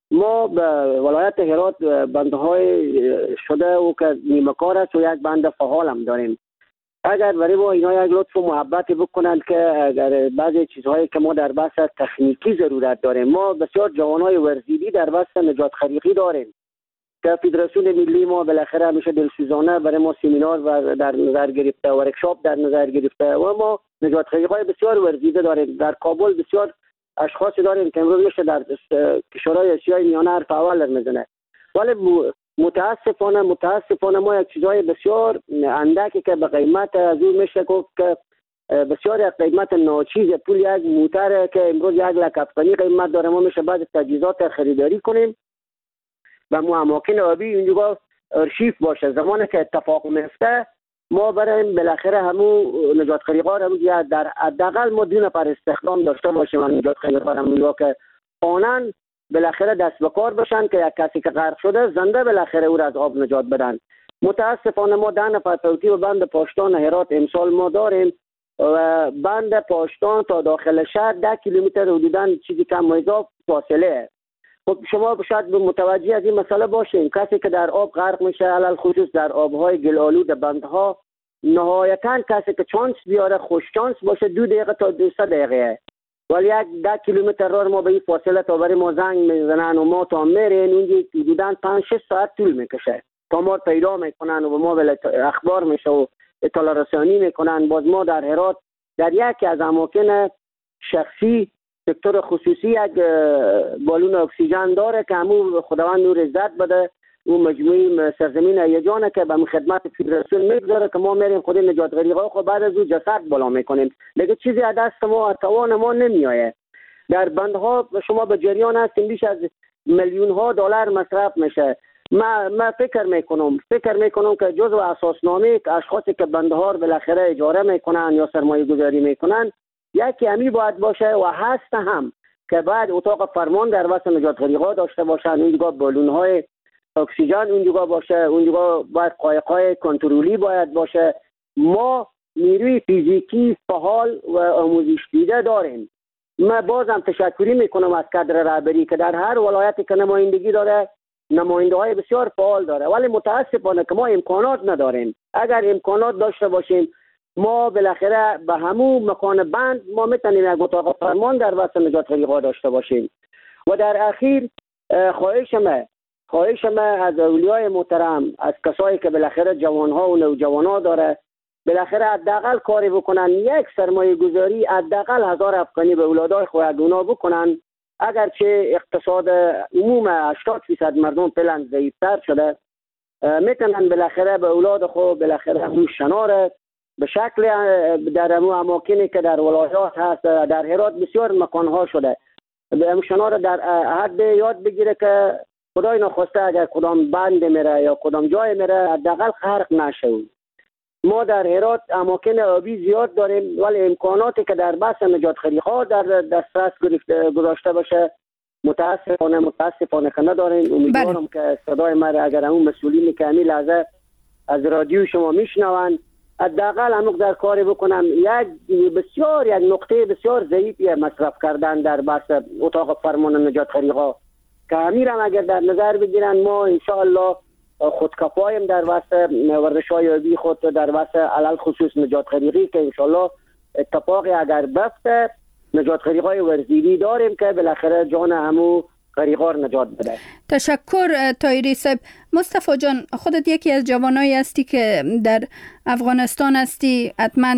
ما به ولایت هرات بندهای شده و که نیمه کار است و یک بند فعال هم داریم. اگر برای ما اینا یک لطف و محبت بکنند که اگر بعضی چیزهایی که ما در بحث تکنیکی ضرورت داریم، ما بسیار جوانای ورزیدی در بحث نجات خریقی داریم که فدراسیون ملی ما بالاخره همیشه دلسوزانه برای ما سمینار و در نظر گرفته، ورکشاپ در نظر گرفته و ما نجات خریقای بسیار ورزیده داریم. در کابل بسیار اشخاصی داریم که امروز میشه در کشورهای آسیای میانه حرف اول میزنه، ولی متاسفانه متاسفانه ما یک چیزهای بسیار اندکی که به قیمت از اون میشه گفت که بسیار یک قیمت ناچیز پول یک موتر که امروز یک لک افغانی قیمت داره، ما میشه بعض تجهیزات خریداری کنیم و مو اماکن آبی اونجا ارشیف باشه. زمانی که اتفاق میفته ما برای بالاخره همون نجات خریقا رو در حداقل ما دو نفر استخدام داشته باشیم و نجات خریقا رو که آنن بالاخره دست به کار بشن که یک کسی که غرق شده زنده بالاخره او را از آب نجات بدن. متاسفانه ما ده نفر فوتی و بند پاشتان هرات امسال ما داریم و بند پاشتان تا داخل شهر ده کیلومتر حدوداً چیزی کم و اضافه فاصله. خب شما شاید متوجه از این مسئله باشین، کسی که در آب غرق میشه علل خصوص در آبهای گل‌آلود بندها، نهایتاً کسی که چانس بیاره خوش چانس باشه دو دقیقه تا دویست دقیقه، ولی یک ده کیلومتر راه ما به این فاصله تا برای ما زنگ میزنن و ما تا میرین اونجا حدوداً پنج شش ساعت طول میکشه تا ما پیدا میکنن و به ما اخبار میشه و اطلاع رسانی میکنن. باز ما در هرات در یکی از اماکن شخصی سکتور خصوصی یک بالون اکسیژن داره که همون خداوند نور عزت بده، اون مجموعه سرزمین هیجانه که به خدمت فدراسیون میگذاره که ما میریم خود نجات غریقا خود بعد از اون جسد بالا میکنیم، دیگه چیزی از دست ما توان ما نمیایه. در بندها شما به جریان هستیم بیش از میلیون ها دلار مصرف میشه. ما ما فکر میکنم فکر میکنم که جزء اساسنامه که اشخاصی که بندها رو بالاخره اجاره میکنن یا سرمایه گذاری میکنن یکی همی باید باشه و هست هم که بعد اتاق فرمان در وسط نجات غریقا داشته باشن، اونجا بالون های اکسیژن اونجا باشه، اونجا باید قایق‌های کنترلی باید باشه. ما نیروی فیزیکی فعال و آموزش دیده داریم. من بازم تشکری میکنم از کادر رهبری که در هر ولایتی که نمایندگی داره نماینده های بسیار فعال داره، ولی متاسفانه که ما امکانات نداریم. اگر امکانات داشته باشیم ما بالاخره به همون مکان بند ما میتونیم یک اتاق فرمان در وسط نجات غریقا داشته باشیم. و در اخیر خواهش من خواهش من از اولیای محترم، از کسایی که بالاخره جوانها و نوجوانها داره، بالاخره حداقل کاری بکنن، یک سرمایه گذاری حداقل هزار افغانی به اولادای خودگونا بکنن. اگرچه اقتصاد عموم هشتاد فیصد مردم فعلا ضعیفتر شده، میتونن بالاخره به اولاد خود بالاخره همون شناره به شکل در همون اماکنی که در ولایات هست، در هرات بسیار مکانها شده، به همون شناره در حد یاد بگیره که خدای نخواسته اگر کدام بند میره یا کدام جای میره حداقل غرق نشه. ما در هرات اماکن آبی زیاد داریم ولی امکاناتی که در بحث نجات غریقا در دسترس گذاشته باشه متاسفانه متاسفانه که نداریم. امیدوارم که صدای ما اگر همون مسئولین که همین لحظه از رادیو شما میشنون حداقل هم در کاری بکنم، یک بسیار یک نقطه بسیار ضعیفی مصرف کردن در بحث اتاق فرمان نجات غریقا که امیرم اگر در نظر بگیرن ما انشاءالله خودکفاییم در واسه ورزش‌های آبی خود، در واسه علل خصوص نجات غریقی که انشاءالله اتفاقی اگر بفته نجات غریقای ورزیدی داریم که بالاخره جان همو غریقا رو نجات بده. تشکر طاهری صاحب. مصطفی جان، خودت یکی از جوانایی هستی که در افغانستان هستی، حتما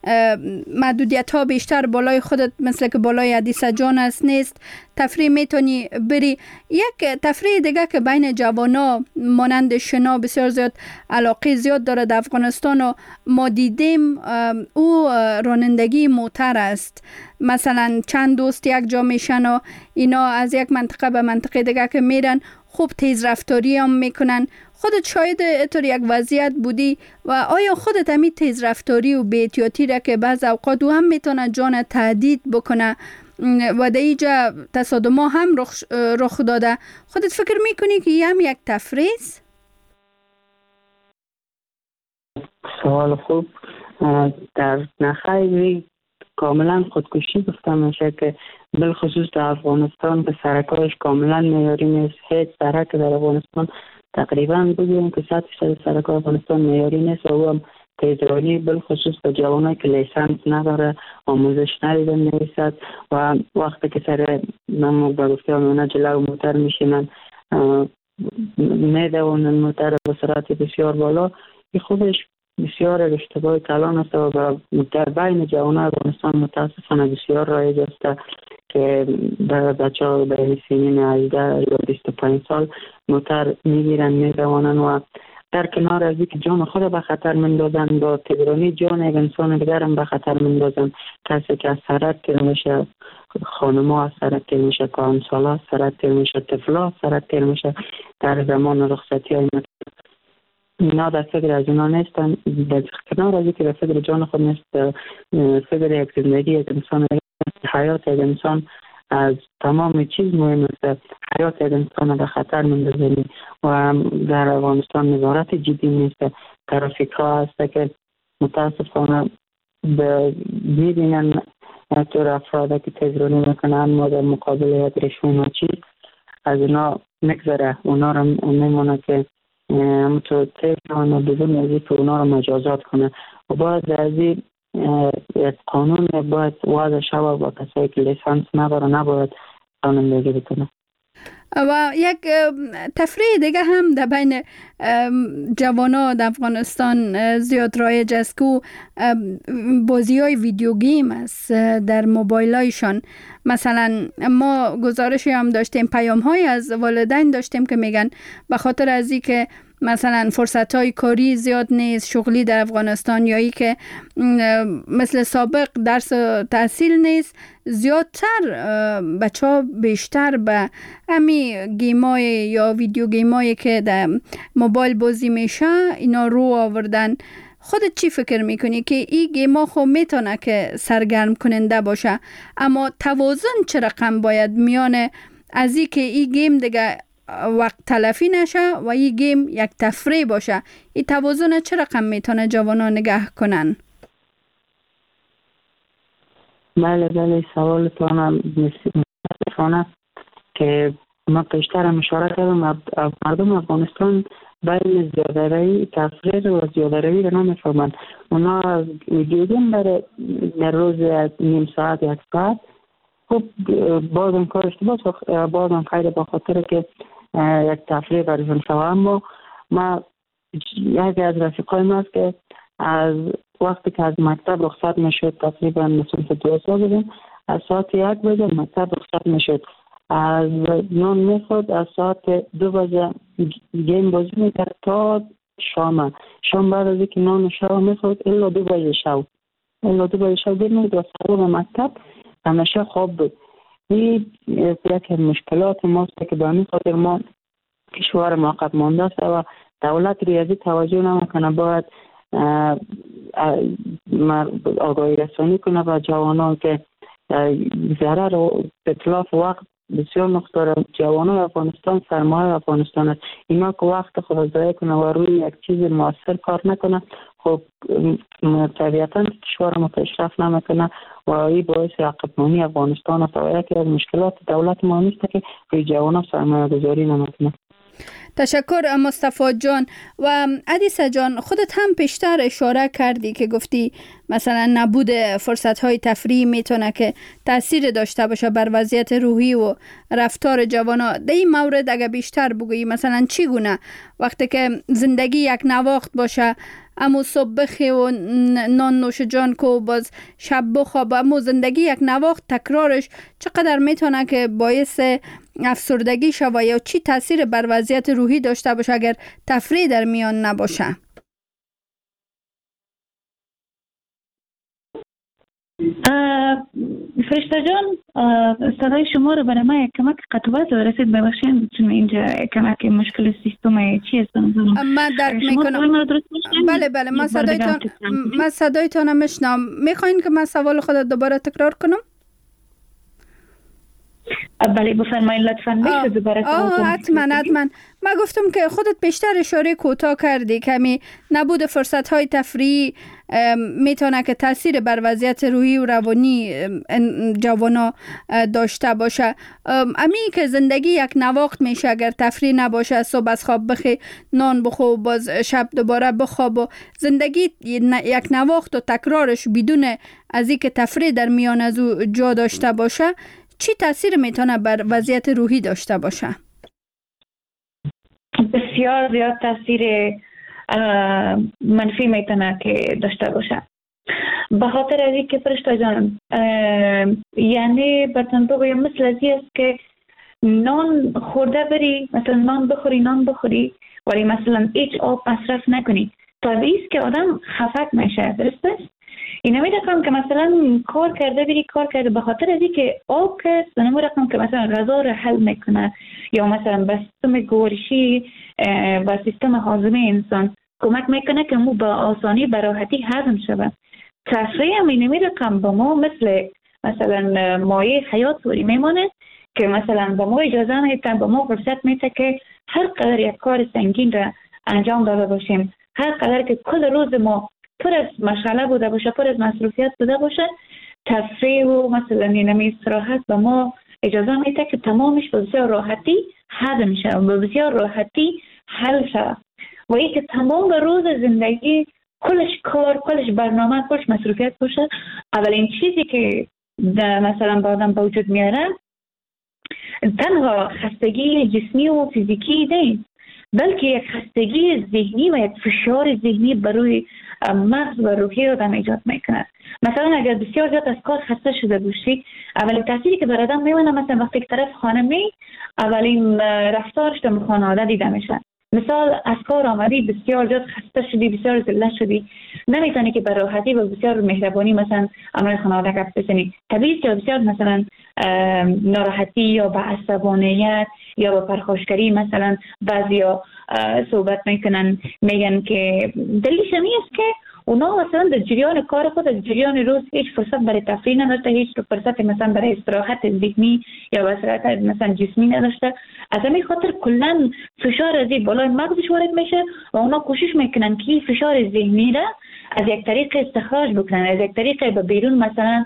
محدودیت ها بیشتر بالای خودت مثل که بالای حدیث جان است نیست، تفریح میتونی بری. یک تفریح دیگه که بین جوانا مانند شنا بسیار زیاد علاقه زیاد داره در افغانستان و ما دیدیم او رانندگی موتر است. مثلا چند دوست یک جا میشن و اینا از یک منطقه به منطقه دیگه که میرن خوب تیز رفتاری هم میکنن. خودت شاید اینطور یک وضعیت بودی و آیا خودت همی تیز رفتاری و بی احتیاطی را که بعض اوقات او هم میتونه جان تهدید بکنه و در اینجا تصادم هم رخ, رخ داده، خودت فکر میکنی که این هم یک تفریح است؟ سوال خوب. در نخیر کاملا خودکشی گفته میشه که بالخصوص در افغانستان به سرکایش کاملا معیاری نیست. هیچ سرک در افغانستان تقریبا بگویم که صد درصد سرکای افغانستان معیاری نیست و او هم تیزرانی بالخصوص به جوانایی که لیسانس نداره، آموزش ندیده نویسد و وقتی که سر نمو به گفته همونه جلو موتر میشینن میدوانن موتر به سرعت بسیار بالا، این خودش بسیار اشتباه کلان است و در بین جوانان افغانستان متاسفانه بسیار رایج است که در بچه ها به سنین هجده یا بیست و پنج سال موتر میگیرن میدوانن و در کنار از اینکه جان خود به خطر مندازن با تیزرانی جان یک انسان دیگر هم به خطر مندازن. کسی که از سرک تیر میشه، خانم‌ها از سرک تیر میشه، کهنسالا از سرک تیر میشه، طفلا از سرک تیر میشه در زمان رخصتی های مدرسه. اینا در فکر از اینا نیستن، در کنار از اینکه در فکر جان خود نیست، فکر یک زندگی یک انسان، حیات یک انسان از تمام چیز مهم است. حیات یک انسان به خطر مندازه و در افغانستان نظارت جدی نیست. ترافیک ها هست که متاسفانه میبینن طور افراد که تیزرانی میکنن ما در مقابل یک رشوه و چیز از اینا نگذره، اونا رو میمونه که همونطور تیزران و بدون از که اونا رو مجازات کنه و باید از این قانون باید واضح شود با کسایی که لیسانس نداره نباید قانون بگیری کنه. و یک تفریح دیگه هم در بین جوانا در افغانستان زیاد رایج است که بازی های ویدیو گیم است در موبایل هایشان. مثلا ما گزارشی هم داشتیم، پیام های از والدین داشتیم که میگن به خاطر از این که مثلا فرصت های کاری زیاد نیست، شغلی در افغانستان، یا ای که مثل سابق درس و تحصیل نیست، زیادتر بچه ها بیشتر به همی گیمای یا ویدیو گیمایی که در موبایل بازی میشه اینا رو آوردن. خودت چی فکر میکنی که این گیما خو میتونه که سرگرم کننده باشه، اما توازن چه رقم باید میان از این که این گیم دیگه وقت تلفی نشه و این گیم یک تفریح باشه، این توازن چه رقم میتونه جوانان نگه کنن؟ بله بله سوالتان متاسفانه که ما پیشتر هم اشاره کردم مردم افغانستان بین زیاده‌روی تفریح و زیاده‌روی را نمی‌فهمند. اونا ویدیو گیم در در روز نیم ساعت یک ساعت خب بازم کار اشتباه بازم خیلی به خاطر که یک تفریح برایشان شود. اما ما یکی از رفیقای ما است که از وقتی که از مکتب رخصت میشد تقریبا مثلا دو سال بودیم، از ساعت یک بجه مکتب رخصت میشد، از نان میخورد، از ساعت دو بجه گیم بازی میکرد تا شام. شام بعد از اینکه نان شام میخورد الا دو بجه شب الا دو بجه شب گیم میکرد و سالن مکتب همیشه خواب بود. این یک مشکلات ماست که به همین خاطر ما کشور ما عقب مانده است و دولت ریاضی توجه نمیکنه. باید آگاهی رسانی کنه و جوانان که ضرر و اتلاف وقت بسیار نقطه جوانان افغانستان سرمایه افغانستان است. اینا که وقت خود ضایع کنه و روی یک چیز مؤثر کار نکنه خب طبیعتا کشور ما پیشرفت نمیکنه و این باعث عقب‌مانی افغانستان است و یکی از مشکلات دولت ما نیست که روی جوانان سرمایه گذاری نمیکنه. تشکر مصطفی جان. و عدیسه جان، خودت هم پیشتر اشاره کردی که گفتی مثلا نبود فرصت‌های تفریحی میتونه که تأثیر داشته باشه بر وضعیت روحی و رفتار جوانا. در این مورد اگه بیشتر بگویی مثلا چی گونه وقتی که زندگی یک نواخت باشه، اما صبح بخی و نان نوش جان کو باز شب بخواب، اما زندگی یک نواخت تکرارش چقدر میتونه که باعث افسردگی شوه یا چی تاثیر بر وضعیت روحی داشته باشه اگر تفریح در میان نباشه؟ فرشته جان، صدای شما رو برای من یک کمک قطوت رسید، ببخشید چون اینجا کمک مشکل سیستم چی است؟ من درک میکنم. بله بله من صدایتان من صدایتان میشنم. میخواین که من سوال خودت دوباره تکرار کنم؟ بله بفرمایید لطفاً. میشه دوباره آه حتما حتما. من گفتم که خودت بیشتر اشاره کوتاه کردی کمی نبود فرصت های تفریحی میتونه که تاثیر بر وضعیت روحی و روانی جوانا داشته باشه. امی که زندگی یک نواخت میشه اگر تفریح نباشه، صبح از خواب بخی، نان بخو، باز شب دوباره بخواب، و زندگی یک نواخت و تکرارش بدون از اینکه تفریح در میان از او جا داشته باشه، چی تاثیر میتونه بر وضعیت روحی داشته باشه؟ بسیار زیاد تاثیر منفی میتونه که داشته باشه. به خاطر از اینکه فرشته جان یعنی برتن بگویم مثل ازی است که نان خورده بری، مثلا نان بخوری نان بخوری ولی مثلا هیچ آب مصرف نکنی، طبیعی است که آدم خفت میشه. درست است؟ این نمی رقم که مثلا کار کرده بری کار کرده به خاطر از اینکه آب کس و نمی رقم که مثلا غذا رو حل میکنه یا مثلا به سیستم گوارشی و سیستم هاضمه انسان کمک میکنه که مو با آسانی براحتی هضم شود. تفریح هم این نمی رقم با ما مثل مثلا مایه حیات وری میمانه که مثلا با ما اجازه میتن، با ما فرصت میته که هر قدر یک کار سنگین را انجام داده باشیم، هر قدر که کل روز ما پر از مشغله بوده باشه، پر از مصروفیت بوده باشه، تفریح و مثلا اینمی استراحت به ما اجازه میده که تمامش به بسیار راحتی هضم شه و به بسیار راحتی حل شه. و این که تمام روز زندگی کلش کار، کلش برنامه، کلش مصروفیت باشه، اولین چیزی که مثلا با آدم به وجود میاره تنها خستگی جسمی و فیزیکی نیست، بلکه یک خستگی ذهنی و یک فشار ذهنی بروی مغز و روحی آدم ایجاد میکنه. مثلا اگر بسیار زیاد از کار خسته شده باشی، اولین تأثیری که بر آدم میمونه مثلا وقتی که طرف خانه می اولین رفتارش در خانواده دیده میشه. مثال از کار آمدی بسیار زیاد خسته شدی، بسیار ذله شدی، نمیتونی که به راحتی و بسیار مهربانی مثلا امر خانواده گپ بزنی. طبیعی است که بسیار مثلا ناراحتی یا به عصبانیت یا به پرخاشگری مثلا بعضیا صحبت میکنن، میگن که دلیلش این است که اونا مثلا در جریان کار خود، در جریان روز هیچ فرصت برای تفریح نداشته، هیچ فرصت مثلا برای استراحت ذهنی یا استراحت مثلا جسمی نداشته. از همین خاطر کلا فشار از بالای مغزش وارد میشه و اونا کوشش میکنن که فشار ذهنی را از یک طریق استخراج بکنن، از یک طریق به بیرون مثلا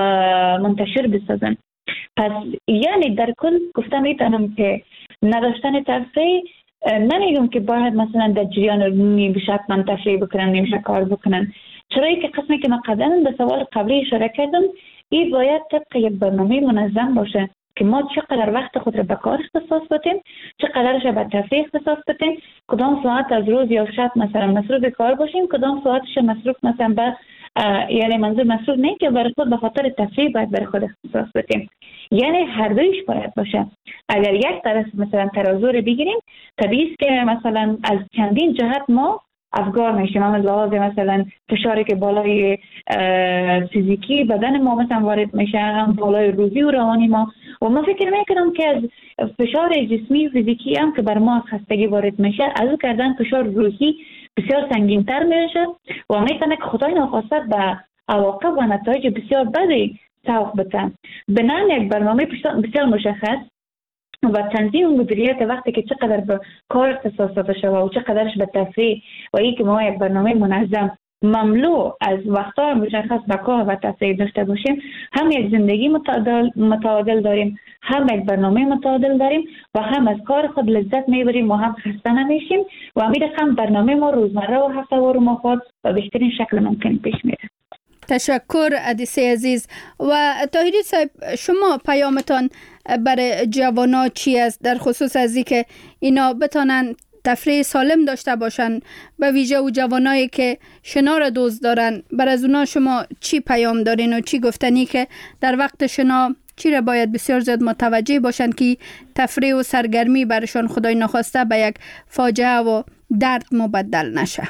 منتشر بسازن. پس یعنی در کل گفته میتونم که نداشتن تفریح، نمیگم که باید مثلا در جریان نمیشه من تفریح بکنن، نمیشه کار بکنن. چرایی که قسمی که من قبلا به سوال قبلی اشاره کردم، این باید طبق یک برنامه منظم باشه که ما چقدر وقت خود را به کار اختصاص بدیم، چقدرش به تفریح اختصاص بدیم، کدام ساعت از روز یا شب مثلا مصروف کار باشیم، کدام ساعتش مصروف مثلا به یعنی منظور مصروف نه که برای خود به خاطر تفریح باید برای خود اختصاص بدیم. یعنی هر دویش باید باشه. اگر یک طرف مثلا ترازو رو بگیریم، طبیعی است که مثلا از چندین جهت ما افگار میشیم، هم از لحاظ مثلا فشاری که بالای فیزیکی بدن ما مثلا وارد میشه، هم بالای روحی و روانی ما. و من فکر میکنم که از فشار جسمی و فیزیکی هم که بر ما خستگی وارد میشه، از او کردن فشار روحی بسیار سنگین تر میشه و میتونه که خدای ناخواسته به عواقب و نتایج بسیار بدی سوق بده. بنابراین یک برنامه بسیار مشخص و تنظیم و مدیریت وقتی که چقدر به کار اختصاص داده شده و چقدرش به تفریح و این که ما یک برنامه منظم مملو از وقت‌های مشخص به کار و تفریح داشته باشیم، هم یک زندگی متعادل متعادل داریم، هم یک برنامه متعادل داریم و هم از کار خود لذت میبریم و هم خسته نمیشیم و امید هم برنامه ما روزمره و هفته‌وار و ماهوار و بهترین شکل ممکن پیش میره. تشکر ادیسه عزیز. و طاهری صاحب، شما پیامتان برای جوانا چی است در خصوص از اینکه اینا بتانن تفریح سالم داشته باشن، به ویژه و جوانایی که شنا دوست دارن؟ بر از اونا شما چی پیام دارین و چی گفتنی که در وقت شنا چی را باید بسیار زیاد متوجه باشن که تفریح و سرگرمی برشان خدای نخواسته به یک فاجعه و درد مبدل نشه؟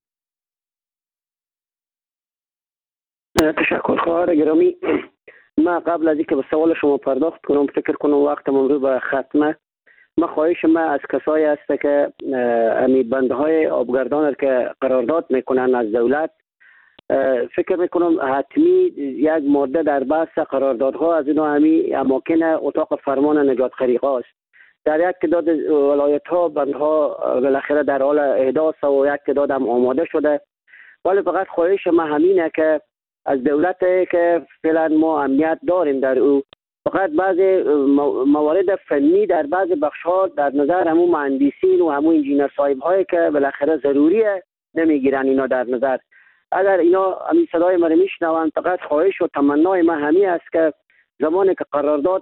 تشکر خواهر گرامی. من قبل از اینکه به سوال شما پرداخت کنم، فکر کنم وقت موضوع به ختمه. من خواهش من از کسایی است که امی بندهای آبگردان که قرارداد میکنن از دولت فکر میکنم حتمی یک ماده در بحث قراردادها از اینا همی اماکن اتاق فرمان نجات خریقا است. در یک تعداد ولایت ها بندها بالاخره در حال احداث و یک تعداد هم آماده شده، ولی فقط خواهش ما همینه که از دولت که فعلا ما امنیت داریم در او، فقط بعض موارد فنی در بعض بخش ها در نظر همون مهندسین و همون انجینر صاحب هایی که بالاخره ضروریه نمیگیرن اینا در نظر. اگر اینا همین صدای ما رو میشنون، فقط خواهش و تمنای ما همین است که زمانی که قرارداد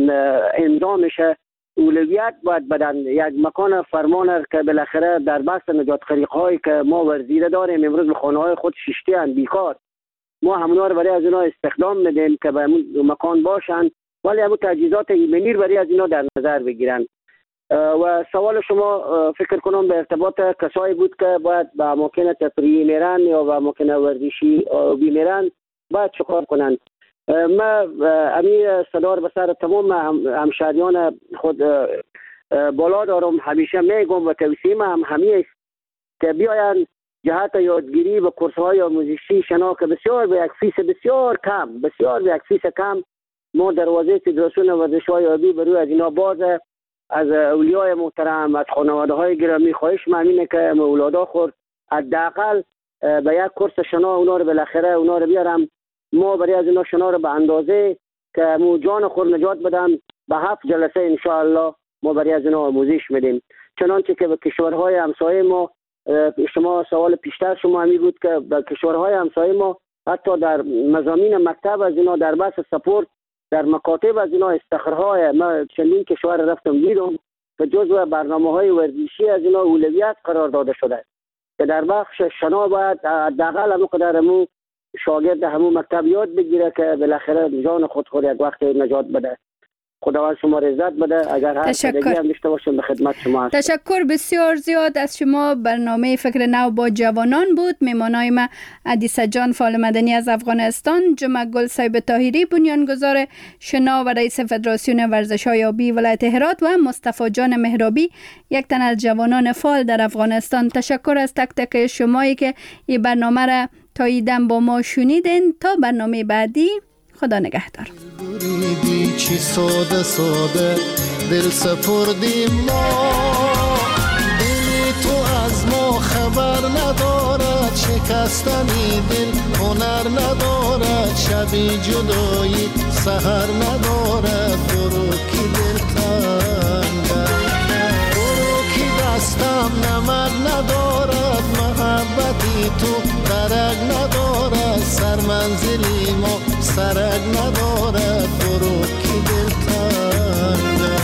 امضا میشه اولویت باید بدن یک مکان فرمان که بالاخره در بحث نجات خریق هایی که ما ورزیده داریم امروز به خانه های خود شیشتی اند بیکار، ما همونا رو برای از اینا استخدام میدیم که به همون مکان باشن، ولی همون تجهیزات ایمنی برای از اینا در نظر بگیرن. و سوال شما فکر کنم به ارتباط کسایی بود که باید به اماکن تفریحی میرن یا به اماکن ورزشی میرن باید چکار کنن. ما امی صدا رو به سر تمام همشهریان خود بالا دارم، همیشه میگم و توصیه هم همین است که بیاین جهت یادگیری و کورس‌های آموزشی شنا که بسیار به یک فیصد بسیار کم بسیار به یک فیصد کم ما دروازه فدراسیون ورزش‌های آبی بروی از اینا بازه. از اولیای محترم، از خانواده‌های گرامی خواهش ممنونه که اولادا خود حداقل به یک کورس شنا اونا رو بالاخره اونا رو بیارم، ما برای از اینا شنا رو به اندازه که مو جان خود نجات بدن به هفت جلسه ان شاء الله ما برای از اینا آموزش میدیم. چنانچه که به کشورهای همسایه ما، شما سوال پیشتر شما همی بود که به کشورهای همسایه ما حتی در مضامین مکتب از اینا در بحث سپورت در مکاتب از اینا استخرهای ما چندین کشور رفتم دیدم که جزو برنامه‌های ورزشی از اینا اولویت قرار داده شده که در بخش شنا باید حداقل همون قدر همون شاگرد همون مکتب یاد بگیره که بالاخره جان خود خود یک وقت نجات بده. خداوند شما را عزت بده. اگر هر چیزی هم داشته باشم به خدمت شما هستم. تشکر بسیار زیاد از شما. برنامه فکر نو با جوانان بود. میمانای ما عدیسه جان فعال مدنی از افغانستان، جمعه گل صاحب طاهری بنیانگذار شنا و رئیس فدراسیون ورزش‌های آبی ولایت هرات و مصطفی جان مهرابی یک تن از جوانان فعال در افغانستان. تشکر از تک تک شمایی که این برنامه را تاییدن با ما شنیدین. تا برنامه بعدی، خدا نگهدار. چی ساده ساده دل سپردیم ما، دل تو از ما خبر ندارد، شکستنی دل هنر ندارد، شبی جدایی سحر ندارد، برو کی دل تنگم، برو کی دستم نمک ندارد، محبتی تو درک ندارد، سر منزلی ما سرک ندارد، برو کی دل تنگم.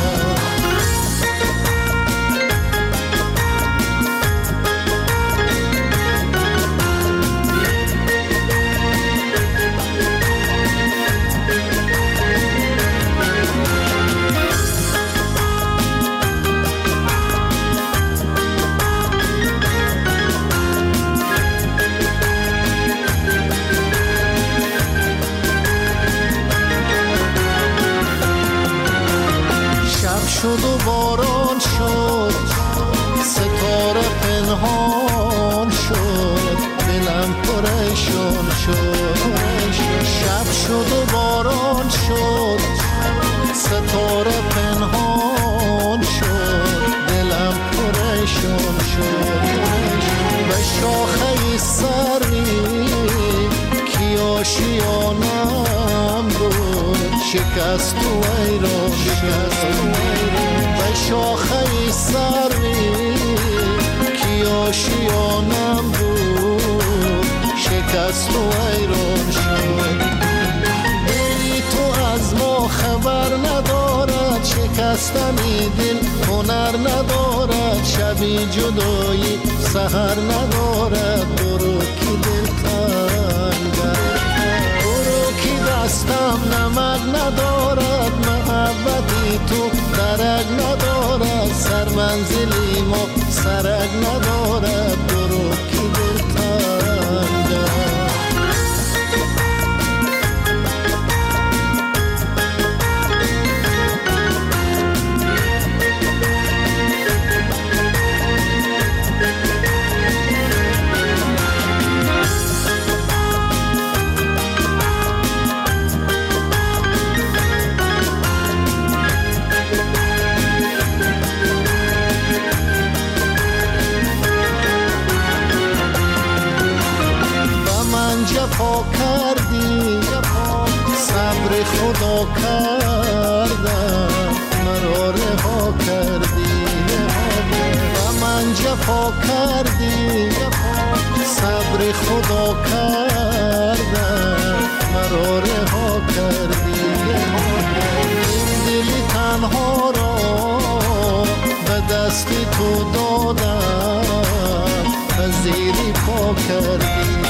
شد و باران شد، ستاره پنهان شد، دلم پریشان شد. شب شد و باران شد، ستاره پنهان شد، دلم پریشان شد. به شاخه سری کی آشیانم بود، شکست و ایران شد. به شاخه سری کی آشیانم بود، شکست و ایران شد. دلی تو از ما خبر ندارد، شکستنی دل هنر ندارد، شبی جدایی سحر ندارد، برو کی دل تنگم، برو کی دستم نمک ندارد، محبتی تو درک ندارد، سر منزلی ما سرک ندارد، برو کی دل تنگم. جفا کردی، صبر خدا کردم مرا رها کردی. و من جفا کردی، صبر خدا کردم مرا رها کردی. این دل تنها را به دست تو دادم و زیری پا کردی.